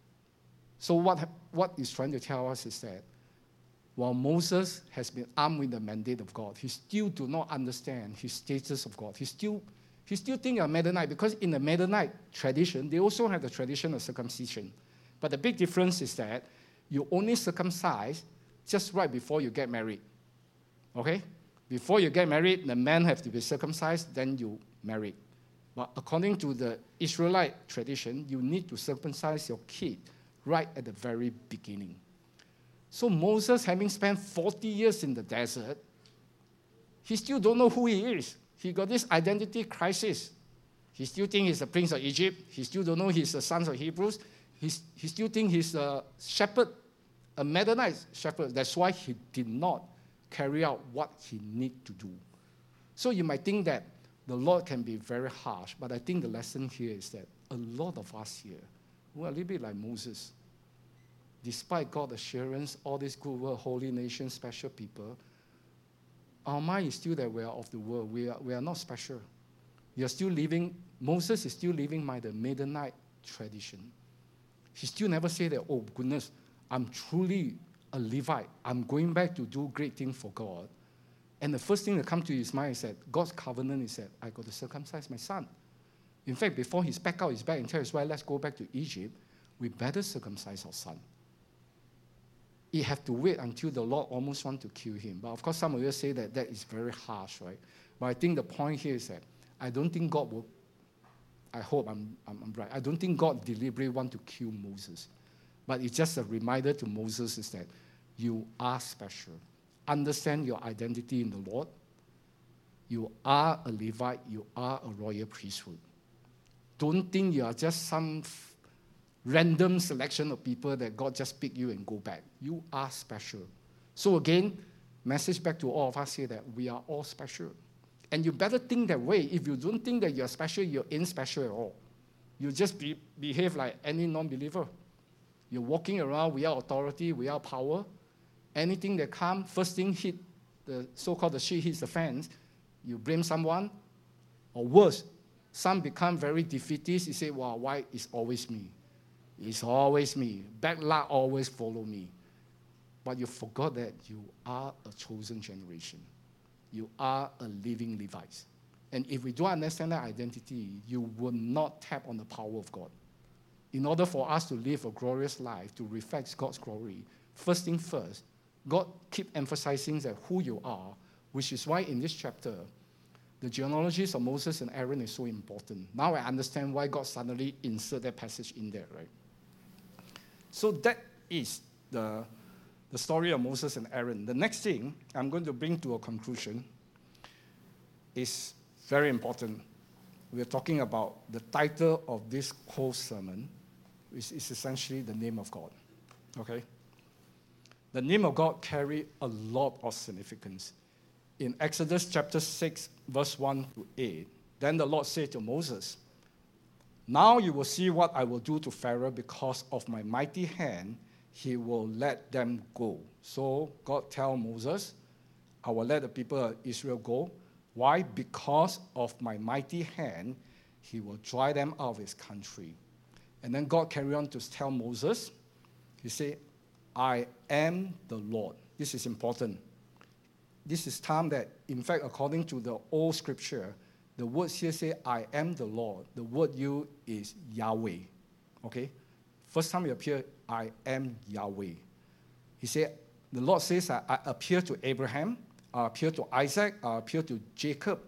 So what, what he's trying to tell us is that while Moses has been armed with the mandate of God, he still do not understand his status of God. He still, he still think of Mennonite, because in the Mennonite tradition, they also have the tradition of circumcision. But the big difference is that you only circumcise just right before you get married. Okay? Before you get married, the man have to be circumcised, then you marry. But according to the Israelite tradition, you need to circumcise your kid right at the very beginning. So Moses, having spent forty years in the desert, he still don't know who he is. He got this identity crisis. He still thinks he's the prince of Egypt. He still don't know he's the sons of Hebrews. He's, he still thinks he's a shepherd, a Mennonite shepherd. That's why he did not carry out what he need to do. So you might think that the Lord can be very harsh, but I think the lesson here is that a lot of us here, we're a little bit like Moses. Despite God's assurance, all this good world, holy nation, special people, our mind is still that we are of the world. We are, we are not special. We are still living, Moses is still living by the Mennonite tradition. He still never said that, oh goodness, I'm truly a Levite. I'm going back to do great things for God. And the first thing that comes to his mind is that God's covenant is that I got to circumcise my son. In fact, before he's back out his back and tells his wife, let's go back to Egypt, we better circumcise our son. He had to wait until the Lord almost want to kill him. But of course, some of you say that that is very harsh, right? But I think the point here is that I don't think God will, I hope I'm, I'm, I'm right, I don't think God deliberately want to kill Moses. But it's just a reminder to Moses is that you are special. Understand your identity in the Lord. You are a Levite. You are a royal priesthood. Don't think you are just some f- random selection of people that God just pick you and go back. You are special. So again, message back to all of us here that we are all special. And you better think that way. If you don't think that you're special, you're ain't special at all. You just be, behave like any non-believer. You're walking around without authority, without power. Anything that comes, first thing hit the so-called the shit hits the fans, you blame someone, or worse, some become very defeatist. You say, wow, why it's always me? It's always me. Bad luck always follow me. But you forgot that you are a chosen generation. You are a living Levite. And if we don't understand that identity, you will not tap on the power of God. In order for us to live a glorious life, to reflect God's glory, first thing first, God keep emphasizing that who you are, which is why in this chapter, the genealogies of Moses and Aaron is so important. Now I understand why God suddenly insert that passage in there, right? So that is the, the story of Moses and Aaron. The next thing I'm going to bring to a conclusion is very important. We're talking about the title of this whole sermon, which is essentially the name of God. Okay? The name of God carries a lot of significance. In Exodus chapter six, verse one to eight, then the Lord said to Moses, now you will see what I will do to Pharaoh because of my mighty hand, he will let them go. So God tell Moses, I will let the people of Israel go. Why? Because of my mighty hand, he will drive them out of his country. And then God carry on to tell Moses, he said, I am the Lord. This is important. This is time that, in fact, according to the old scripture, the words here say, I am the Lord. The word you is Yahweh. Okay? First time it appeared, I am Yahweh. He said, the Lord says, I, I appear to Abraham, I appear to Isaac, I appear to Jacob,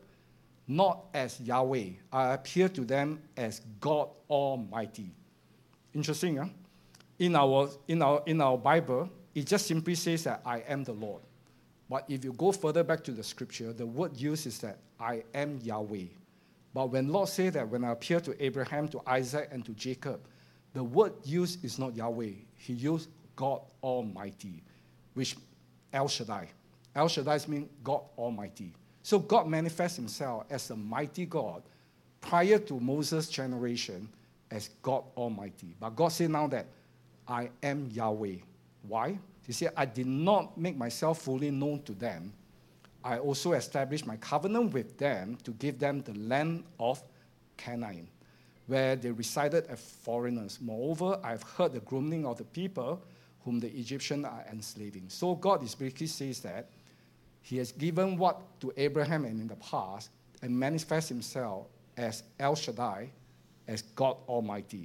not as Yahweh. I appear to them as God Almighty. Interesting, huh? In our, in our, in our Bible, it just simply says that I am the Lord. But if you go further back to the scripture, the word used is that I am Yahweh. But when Lord said that when I appear to Abraham, to Isaac, and to Jacob, the word used is not Yahweh. He used God Almighty, which El Shaddai. El Shaddai means God Almighty. So God manifests himself as a mighty God prior to Moses' generation as God Almighty. But God said now that I am Yahweh. Why? He said, I did not make myself fully known to them. I also established my covenant with them to give them the land of Canaan, where they resided as foreigners. Moreover, I've heard the groaning of the people whom the Egyptians are enslaving. So God is basically says that he has given what to Abraham and in the past and manifests himself as El Shaddai, as God Almighty.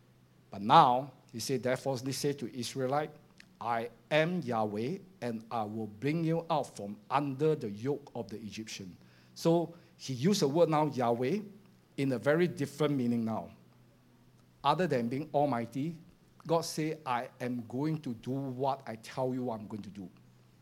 But now, he said, therefore, they say to Israelite, I am Yahweh, and I will bring you out from under the yoke of the Egyptian. So he used the word now Yahweh in a very different meaning now. Other than being Almighty, God said, I am going to do what I tell you I'm going to do.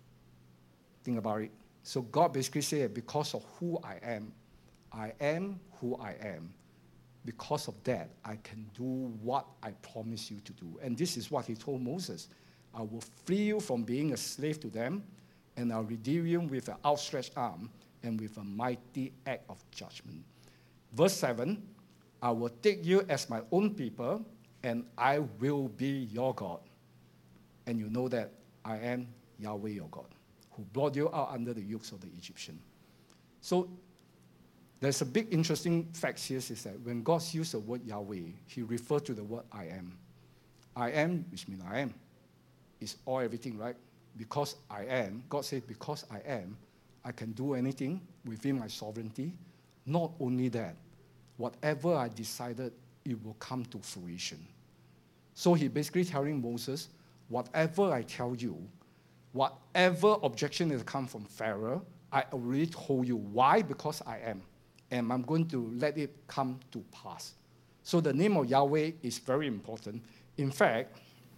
Think about it. So God basically said, because of who I am, I am who I am. Because of that, I can do what I promise you to do. And this is what he told Moses. I will free you from being a slave to them, and I'll redeem you with an outstretched arm and with a mighty act of judgment. Verse seven, I will take you as my own people, and I will be your God. And you know that I am Yahweh your God, who brought you out under the yokes of the Egyptian. So there's a big interesting fact here is that when God used the word Yahweh, he referred to the word I am. I am, which means I am. It's all everything, right? Because I am, God said, because I am, I can do anything within my sovereignty. Not only that, whatever I decided, it will come to fruition. So he basically telling Moses, whatever I tell you, whatever objection has come from Pharaoh, I already told you. Why? Because I am. And I'm going to let it come to pass. So the name of Yahweh is very important. In fact,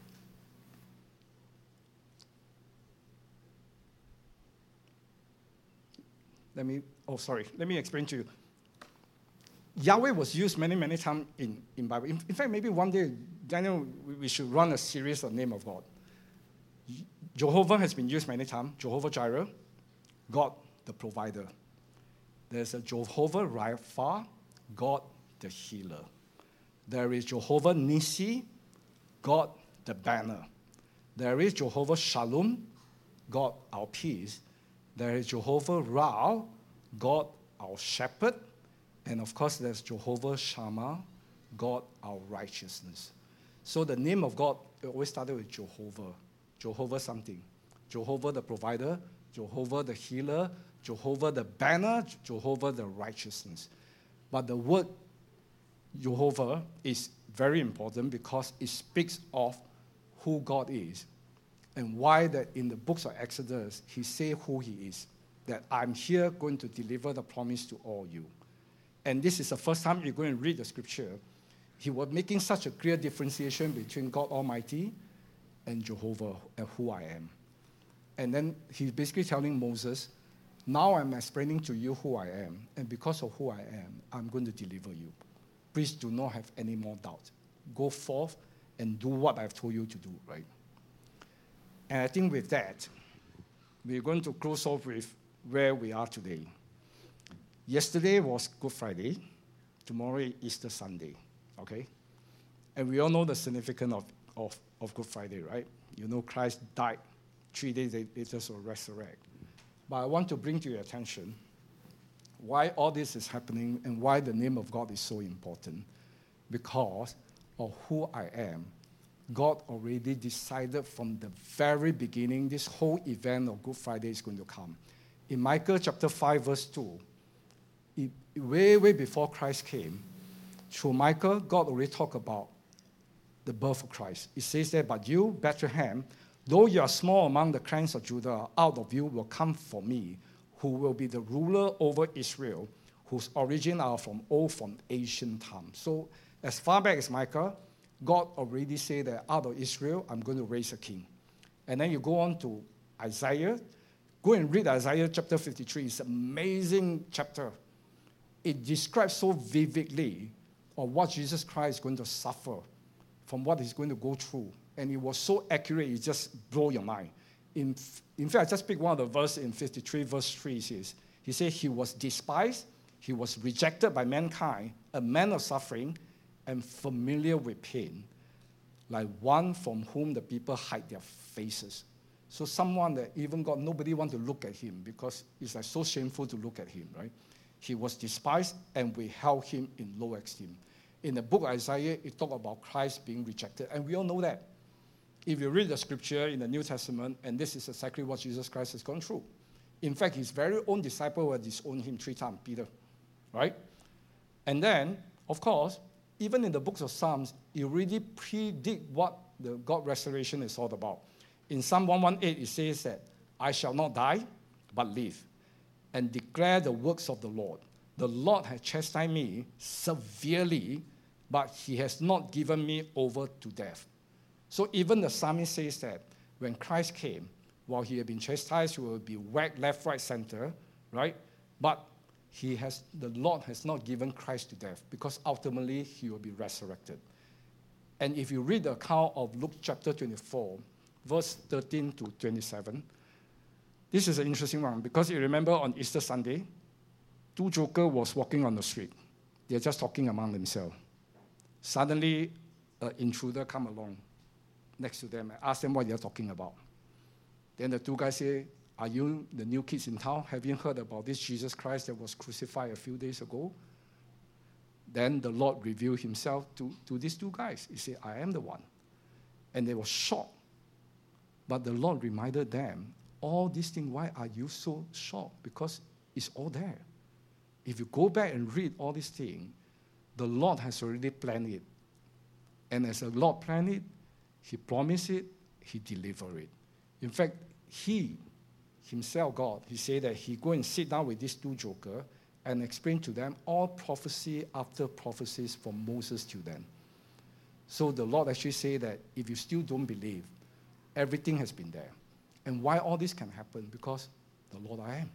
let me, oh, sorry, let me explain to you. Yahweh was used many, many times in, in Bible. In, in fact, maybe one day, Daniel, we, we should run a series on the name of God. Jehovah has been used many times. Jehovah Jireh, God the provider. There's a Jehovah Rapha, God the healer. There is Jehovah Nissi, God the banner. There is Jehovah Shalom, God our peace. There is Jehovah Ra, God our shepherd. And of course, there's Jehovah Shammah, God our righteousness. So the name of God, it always started with Jehovah. Jehovah something. Jehovah the provider, Jehovah the healer, Jehovah the banner, Jehovah the righteousness. But the word Jehovah is very important because it speaks of who God is and why that in the books of Exodus, he says who he is, that I'm here going to deliver the promise to all you. And this is the first time you're going to read the scripture. He was making such a clear differentiation between God Almighty and Jehovah and who I am. And then he's basically telling Moses, now I'm explaining to you who I am, and because of who I am, I'm going to deliver you. Please do not have any more doubt. Go forth and do what I've told you to do, right? And I think with that, we're going to close off with where we are today. Yesterday was Good Friday. Tomorrow is Easter Sunday, okay? And we all know the significance of, of, of Good Friday, right? You know Christ died. Three days later, so resurrect. But I want to bring to your attention why all this is happening and why the name of God is so important. Because of who I am, God already decided from the very beginning this whole event of Good Friday is going to come. In Micah chapter five, verse two, it, way, way before Christ came, through Micah, God already talked about the birth of Christ. It says there, but you, Bethlehem, though you are small among the clans of Judah, out of you will come for me, who will be the ruler over Israel, whose origin are from old, from ancient times. So as far back as Micah, God already said that out of Israel, I'm going to raise a king. And then you go on to Isaiah. Go and read Isaiah chapter fifty-three. It's an amazing chapter. It describes so vividly of what Jesus Christ is going to suffer, from what he's going to go through. And it was so accurate, it just blows your mind. In, in fact, I just pick one of the verses in fifty-three, verse three. It says, he said, he was despised, he was rejected by mankind, a man of suffering, and familiar with pain, like one from whom the people hide their faces. So someone that even God, nobody want to look at him because it's like so shameful to look at him, right? He was despised, and we held him in low esteem. In the book of Isaiah, it talks about Christ being rejected, and we all know that. If you read the scripture in the New Testament, and this is exactly what Jesus Christ has gone through. In fact, his very own disciple will disown him three times, Peter, right? And then, of course, even in the books of Psalms, it really predict what the God restoration is all about. In Psalm one eighteen, it says that, I shall not die, but live, and declare the works of the Lord. The Lord has chastised me severely, but he has not given me over to death. So even the psalmist says that when Christ came, while he had been chastised, he will be whacked left, right, center, right? But he has, the Lord has not given Christ to death because ultimately he will be resurrected. And if you read the account of Luke chapter twenty-four, verse thirteen to twenty-seven, this is an interesting one because you remember on Easter Sunday, two jokers was walking on the street. They're just talking among themselves. Suddenly, an intruder come along next to them and ask them what they're talking about. Then the two guys say, are you the new kids in town? Have you heard about this Jesus Christ that was crucified a few days ago? Then the Lord revealed himself to, to these two guys. He said, I am the one. And they were shocked. But the Lord reminded them, all these things, why are you so shocked? Because it's all there. If you go back and read all these things, the Lord has already planned it. And as the Lord planned it, he promised it, he delivered it. In fact, he himself, God, he said that he go and sit down with these two jokers and explain to them all prophecy after prophecies from Moses to them. So the Lord actually said that if you still don't believe, everything has been there. And why all this can happen? Because the Lord I am.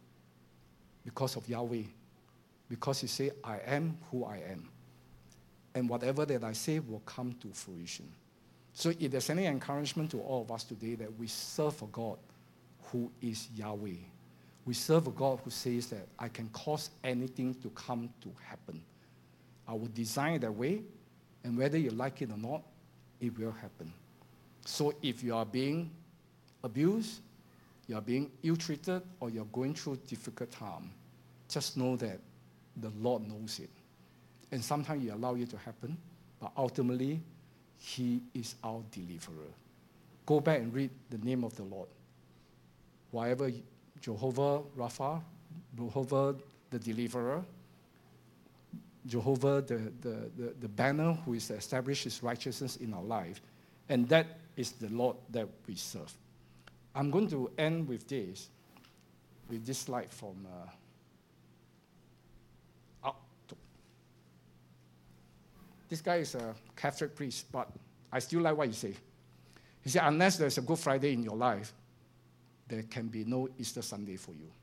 Because of Yahweh. Because he said, I am who I am. And whatever that I say will come to fruition. So if there's any encouragement to all of us today that we serve a God who is Yahweh. We serve a God who says that I can cause anything to come to happen. I will design it that way, And whether you like it or not, it will happen. So if you are being abused, you are being ill-treated, or you're going through difficult time, just know that the Lord knows it. And sometimes you allow it to happen, but ultimately, He is our deliverer. Go back and read the name of the Lord. Whatever, Jehovah Rapha, Jehovah the deliverer, Jehovah the, the, the, the banner who is established His righteousness in our life. And that is the Lord that we serve. I'm going to end with this, with this slide from uh, out. This guy is a Catholic priest, but I still like what he said. He said, unless there's a Good Friday in your life, there can be no Easter Sunday for you.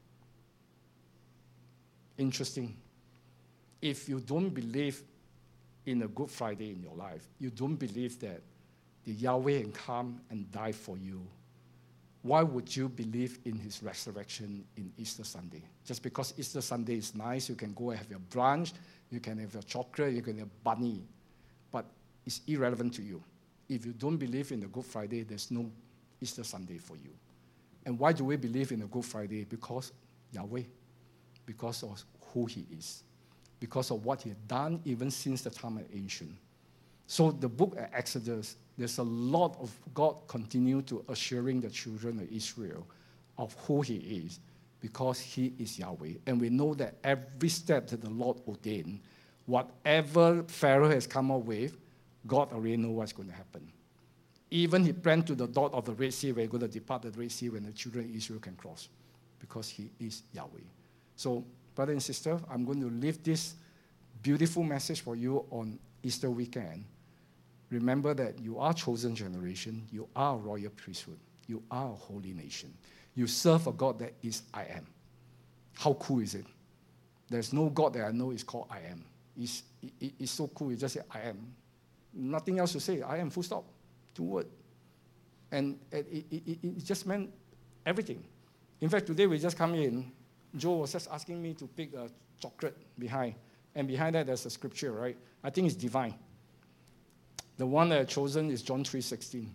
Interesting. If you don't believe in a Good Friday in your life, you don't believe that the Yahweh can come and die for you, why would you believe in His resurrection in Easter Sunday? Just because Easter Sunday is nice, you can go and have your brunch, you can have your chocolate, you can have bunny, but it's irrelevant to you. If you don't believe in the Good Friday, there's no Easter Sunday for you. And why do we believe in the Good Friday? Because Yahweh, because of who He is, because of what He had done even since the time of ancient. So the book of Exodus, there's a lot of God continue to assuring the children of Israel of who He is, because He is Yahweh. And we know that every step that the Lord ordained, whatever Pharaoh has come up with, God already knows what's going to happen. Even He planned to the dot of the Red Sea, we're going to depart the Red Sea when the children of Israel can cross, because He is Yahweh. So, brother and sister, I'm going to leave this beautiful message for you on Easter weekend. Remember that you are a chosen generation, you are a royal priesthood, you are a holy nation. You serve a God that is I am. How cool is it? There's no God that I know is called I am. It's, it, it's so cool, you just say I am. Nothing else to say, I am, full stop, two words. And it, it, it, it just meant everything. In fact, today we just come in, Joe was just asking me to pick a chocolate behind. And behind that, there's a scripture, right? I think it's divine. The one that I've chosen is John three sixteen.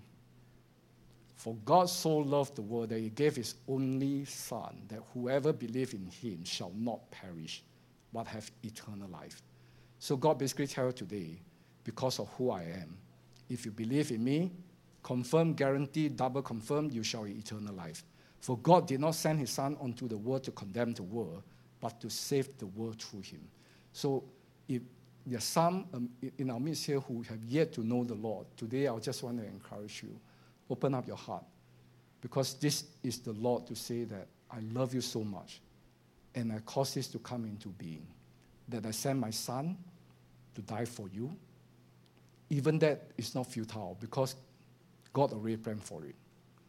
For God so loved the world that He gave His only Son, that whoever believes in Him shall not perish, but have eternal life. So God basically tells today, because of who I am, if you believe in me, confirm, guarantee, double confirm, you shall have eternal life. For God did not send His Son unto the world to condemn the world, but to save the world through Him. So if there are some um, in our midst here who have yet to know the Lord, today I just want to encourage you, open up your heart, because this is the Lord to say that I love you so much, and I cause this to come into being, that I sent my Son to die for you. Even that is not futile, because God already planned for it.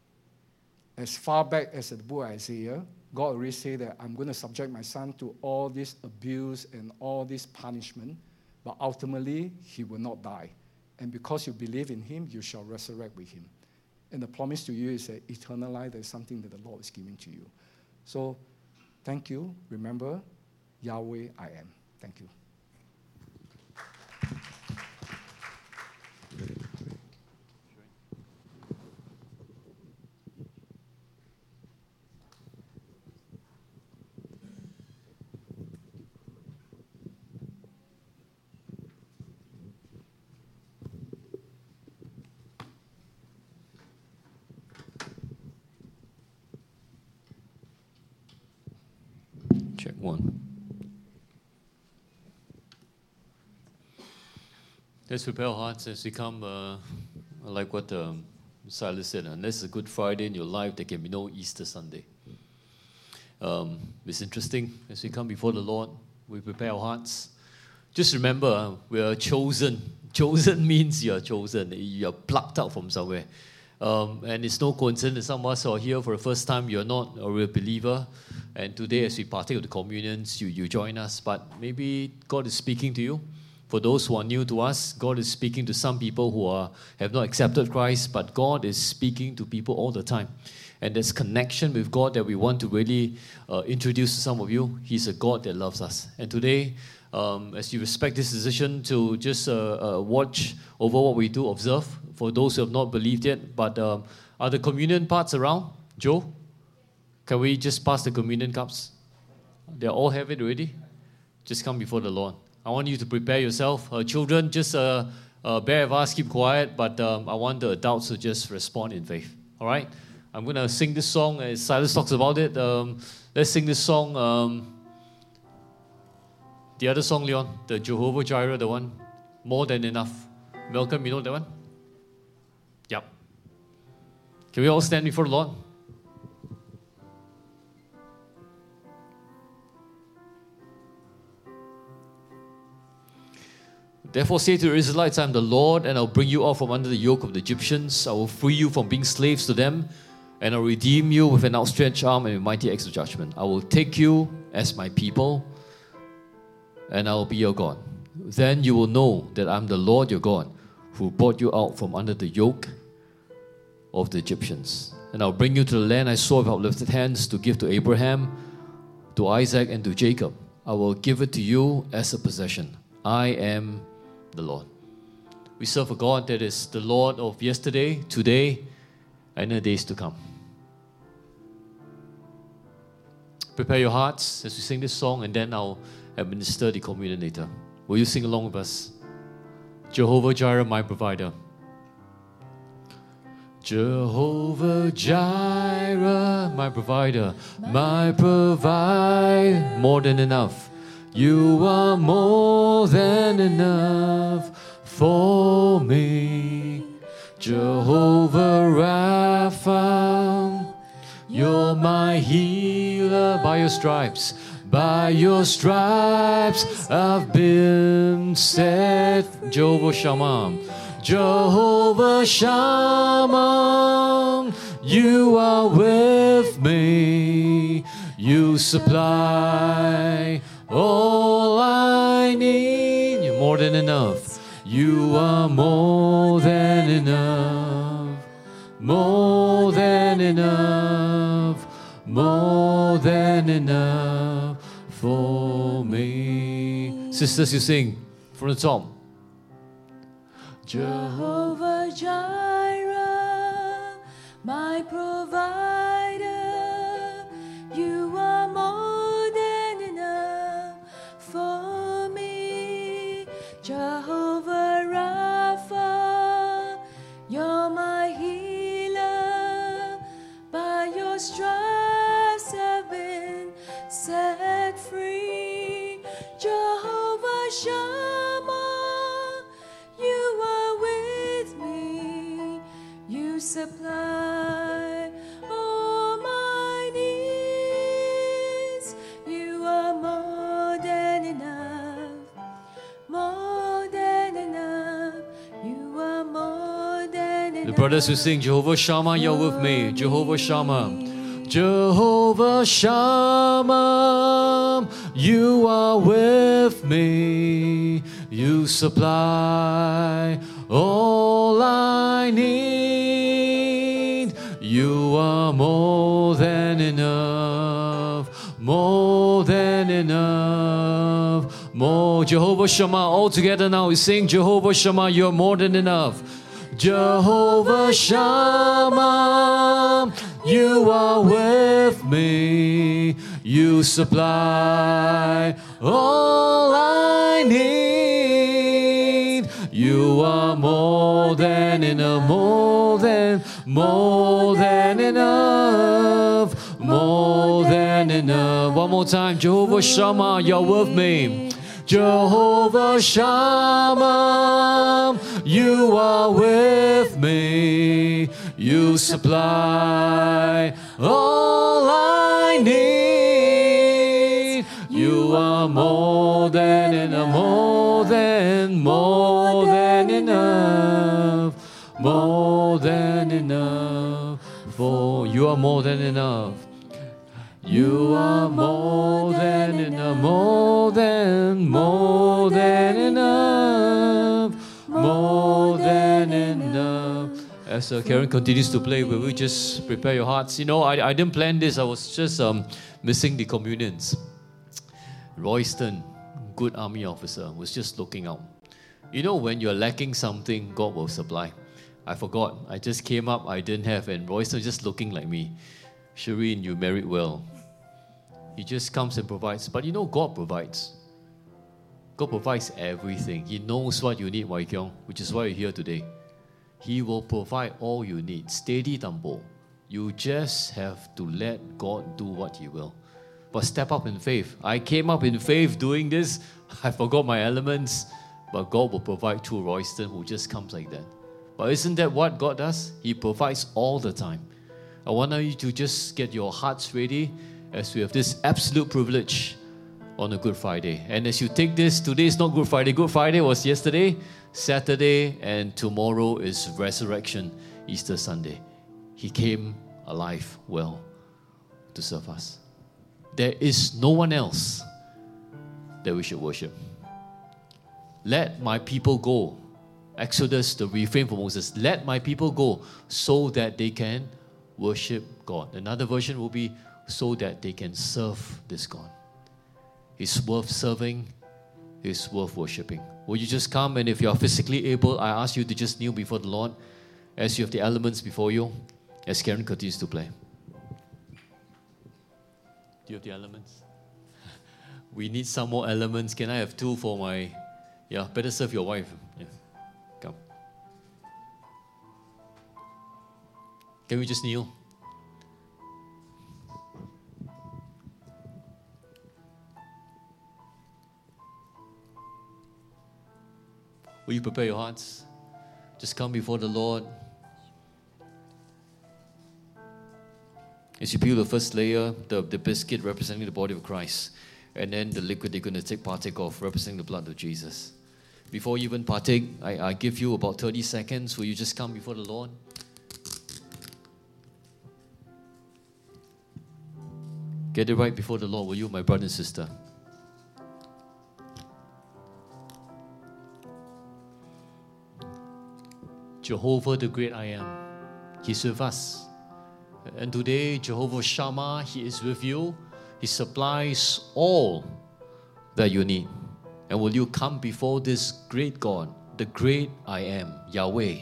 As far back as the book of Isaiah, God already said that I'm going to subject my Son to all this abuse and all this punishment, but ultimately He will not die. And because you believe in Him, you shall resurrect with Him. And the promise to you is that eternal life is something that the Lord is giving to you. So thank you. Remember, Yahweh I am. Thank you. Check one. Let's prepare our hearts as we come, uh, like what um, Silas said, unless it's a Good Friday in your life, there can be no Easter Sunday. Um, it's interesting, as we come before the Lord, we prepare our hearts. Just remember, uh, we are chosen. Chosen means you are chosen. You are plucked out from somewhere. Um, and it's no coincidence that some of us are here for the first time. You're not a real believer. And today, as we partake of the communions, you, you join us. But maybe God is speaking to you. For those who are new to us, God is speaking to some people who are have not accepted Christ, but God is speaking to people all the time. And there's connection with God that we want to really uh, introduce to some of you. He's a God that loves us. And today, um, as you respect this decision to just uh, uh, watch over what we do, observe, for those who have not believed yet, but um, are the communion parts around? Joe? Can we just pass the communion cups? They all have it already? Just come before the Lord. I want you to prepare yourself. Uh, children, just uh, uh, bear with us, keep quiet, but um, I want the adults to just respond in faith. All right? I'm going to sing this song, as Silas talks about it. Um, let's sing this song. Um, the other song, Leon, the Jehovah Jireh, the one, More Than Enough. Malcolm, you know that one? Yep. Can we all stand before the Lord? Therefore say to the Israelites, I am the Lord, and I'll bring you out from under the yoke of the Egyptians. I will free you from being slaves to them, and I'll redeem you with an outstretched arm and with mighty acts of judgment. I will take you as my people, and I will be your God. Then you will know that I'm the Lord your God, who brought you out from under the yoke of the Egyptians. And I'll bring you to the land I swore with uplifted hands to give to Abraham, to Isaac, and to Jacob. I will give it to you as a possession. I am the Lord. We serve a God that is the Lord of yesterday, today, and the days to come. Prepare your hearts as we sing this song, and then I'll administer the communion later. Will you sing along with us? Jehovah Jireh, my provider. Jehovah Jireh, my provider, my provider, more than enough. You are more than enough for me. Jehovah Rapha, you're my healer. By your stripes, by your stripes I've been set. Jehovah Shammah, Jehovah Shammah, you are with me. You supply all I need. You're more than enough. You are more than enough. More than enough. More than enough for me. Sisters, you sing from the top. Jehovah Jireh, my provider, you are more than enough for me. Jehovah Rapha, you're my healer. By your stripes I've been set free. Jehovah Shammah, you are with me. You supply all my needs. You are more than enough. More than enough. You are more than enough. The brothers who sing Jehovah Shammah, you're with me. Jehovah Shammah. Jehovah Shammah, you are with me. You supply all I need. You are more than enough. More than enough. More. Jehovah Shammah, all together now we sing Jehovah Shammah, you're more than enough. Jehovah Shammah, you are with me. You supply all I need. You are more than enough, more than, more than enough, more than enough. One more time, Jehovah Shammah, you're with me. Jehovah Shammah, you are with me. You supply all I need. You are more than enough, more than, more than enough, more than enough. For you are more than enough. You are more than enough, more than, more than enough, more than enough. As As uh, Karen continues to play, will we just prepare your hearts? You know, I, I didn't plan this. I was just um, missing the communions. Royston, good army officer, was just looking out. You know, when you're lacking something, God will supply. I forgot. I just came up, I didn't have, and Royston was just looking like me. Shireen, you married well. He just comes and provides. But you know, God provides. God provides everything. He knows what you need, Wai Kiong, which is why you're here today. He will provide all you need. Steady Tambo. You just have to let God do what He will. But step up in faith. I came up in faith doing this. I forgot my elements. But God will provide through Royston, who just comes like that. But isn't that what God does? He provides all the time. I want you to just get your hearts ready as we have this absolute privilege on a Good Friday. And as you take this, today is not Good Friday. Good Friday was yesterday, Saturday, and tomorrow is Resurrection, Easter Sunday. He came alive, well, to serve us. There is no one else that we should worship. Let my people go. Exodus, the refrain for Moses, let my people go so that they can worship God. Another version will be so that they can serve this God. He's worth serving. He's worth worshipping. Will you just come, and if you are physically able, I ask you to just kneel before the Lord as you have the elements before you, as Karen continues to play. Do you have the elements? We need some more elements. Can I have two for my... Yeah, better serve your wife. Yeah. Come. Can we just kneel? Will you prepare your hearts? Just come before the Lord. As you peel the first layer, the, the biscuit representing the body of Christ, and then the liquid they're going to take partake of, representing the blood of Jesus. Before you even partake, I, I give you about thirty seconds. Will you just come before the Lord? Get it right before the Lord, will you, my brother and sister? Jehovah, the great I am, He's with us. And today, Jehovah Shammah, He is with you. He supplies all that you need. And will you come before this great God, the great I am, Yahweh?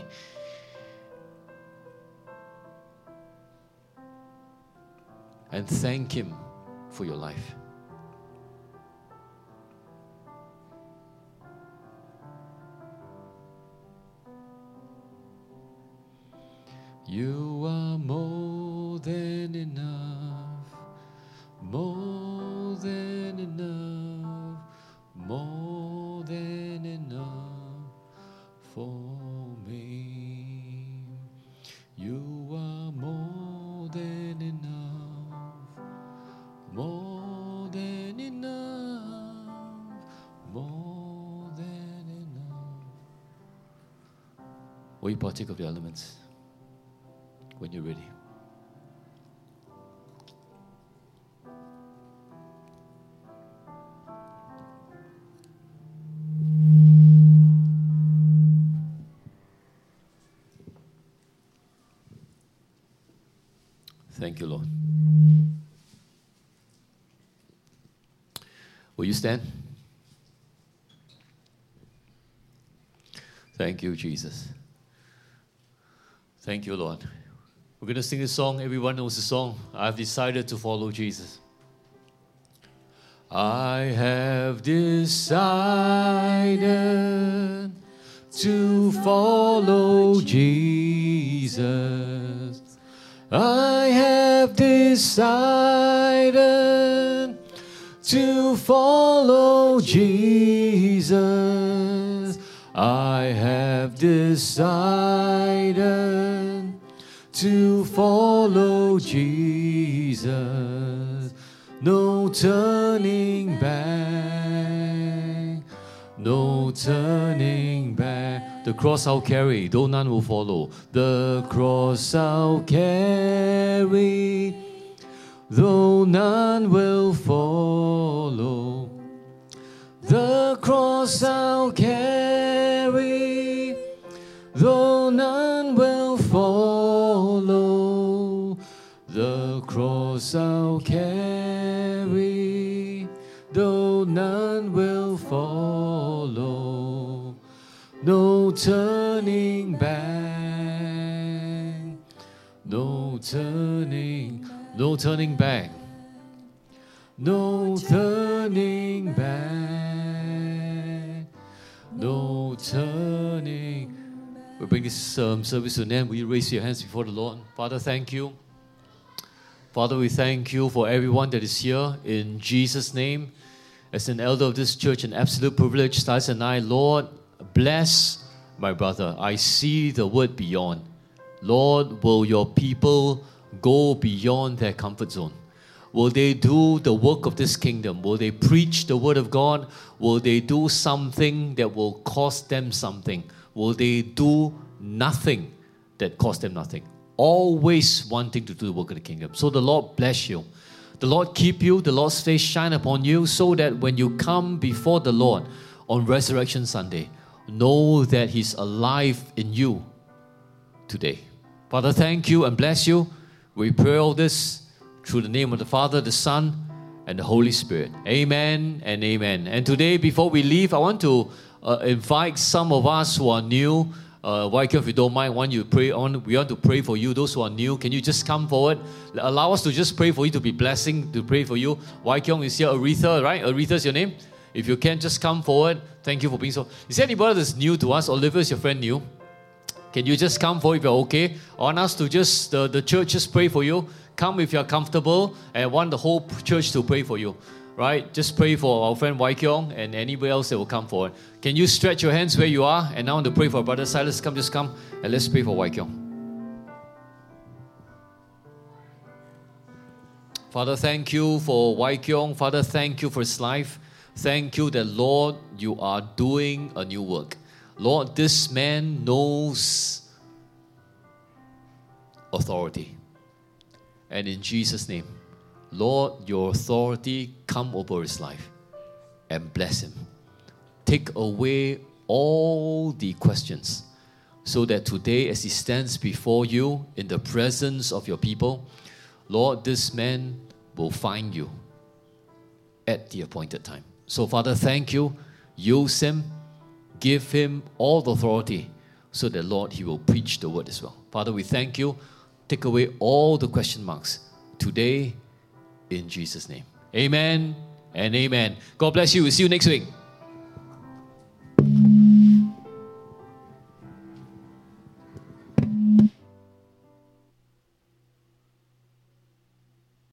And thank Him for your life. You are more than enough, more than enough, more than enough for me. You are more than enough, more than enough, more than enough. Will you partake of the elements when you're ready? Thank you, Lord. Will you stand? Thank you, Jesus. Thank you, Lord. We're going to sing this song. Everyone knows the song. I've decided to follow Jesus. I have decided to follow Jesus. I have decided to follow Jesus. I have decided to follow Jesus. No turning back, no turning back. The cross I'll carry, though none will follow. The cross I'll carry, though none will follow. The cross I'll carry, though none will follow. cross I'll carry, though none will follow. No turning back, no turning, no turning back, no turning back, no turning. We bring this um, service to an end. Will you raise your hands before the Lord? Father, thank you. Father, we thank you for everyone that is here in Jesus' name. As an elder of this church, an absolute privilege, Stas and I, Lord, bless my brother. I see the word beyond. Lord, will your people go beyond their comfort zone? Will they do the work of this kingdom? Will they preach the word of God? Will they do something that will cost them something? Will they do nothing that costs them nothing? Always wanting to do the work of the kingdom. So the Lord bless you. The Lord keep you. The Lord's face shine upon you, so that when you come before the Lord on Resurrection Sunday, know that He's alive in you today. Father, thank you and bless you. We pray all this through the name of the Father, the Son, and the Holy Spirit. Amen and amen. And today, before we leave, I want to uh, invite some of us who are new. Uh, Wycliffe, if you don't mind, want you to pray on. We want to pray for you. Those who are new, can you just come forward? Allow us to just pray for you, to be blessing, to pray for you. Wycliffe is here. Aretha, right? Aretha is your name. If you can, just come forward. Thank you for being so. Is there anybody that's new to us? Olivia is your friend new. Can you just come forward if you're okay? I want us to just, uh, the church just pray for you. Come if you're comfortable, and I want the whole church to pray for you. Right? Just pray for our friend Wai Kiong and anybody else that will come forward. Can you stretch your hands where you are? And now I want to pray for our brother Silas. Come, just come, and let's pray for Wai Kiong. Father, thank you for Wai Kiong. Father, thank you for his life. Thank you that, Lord, you are doing a new work. Lord, this man knows authority. And in Jesus' name, Lord, your authority come over his life and bless him. Take away all the questions, so that today, as he stands before you in the presence of your people, Lord, this man will find you at the appointed time. So, Father, thank you. Use him. Give him all the authority, so that, Lord, he will preach the word as well. Father, we thank you. Take away all the question marks today, in Jesus' name. Amen and amen. God bless you. We'll see you next week.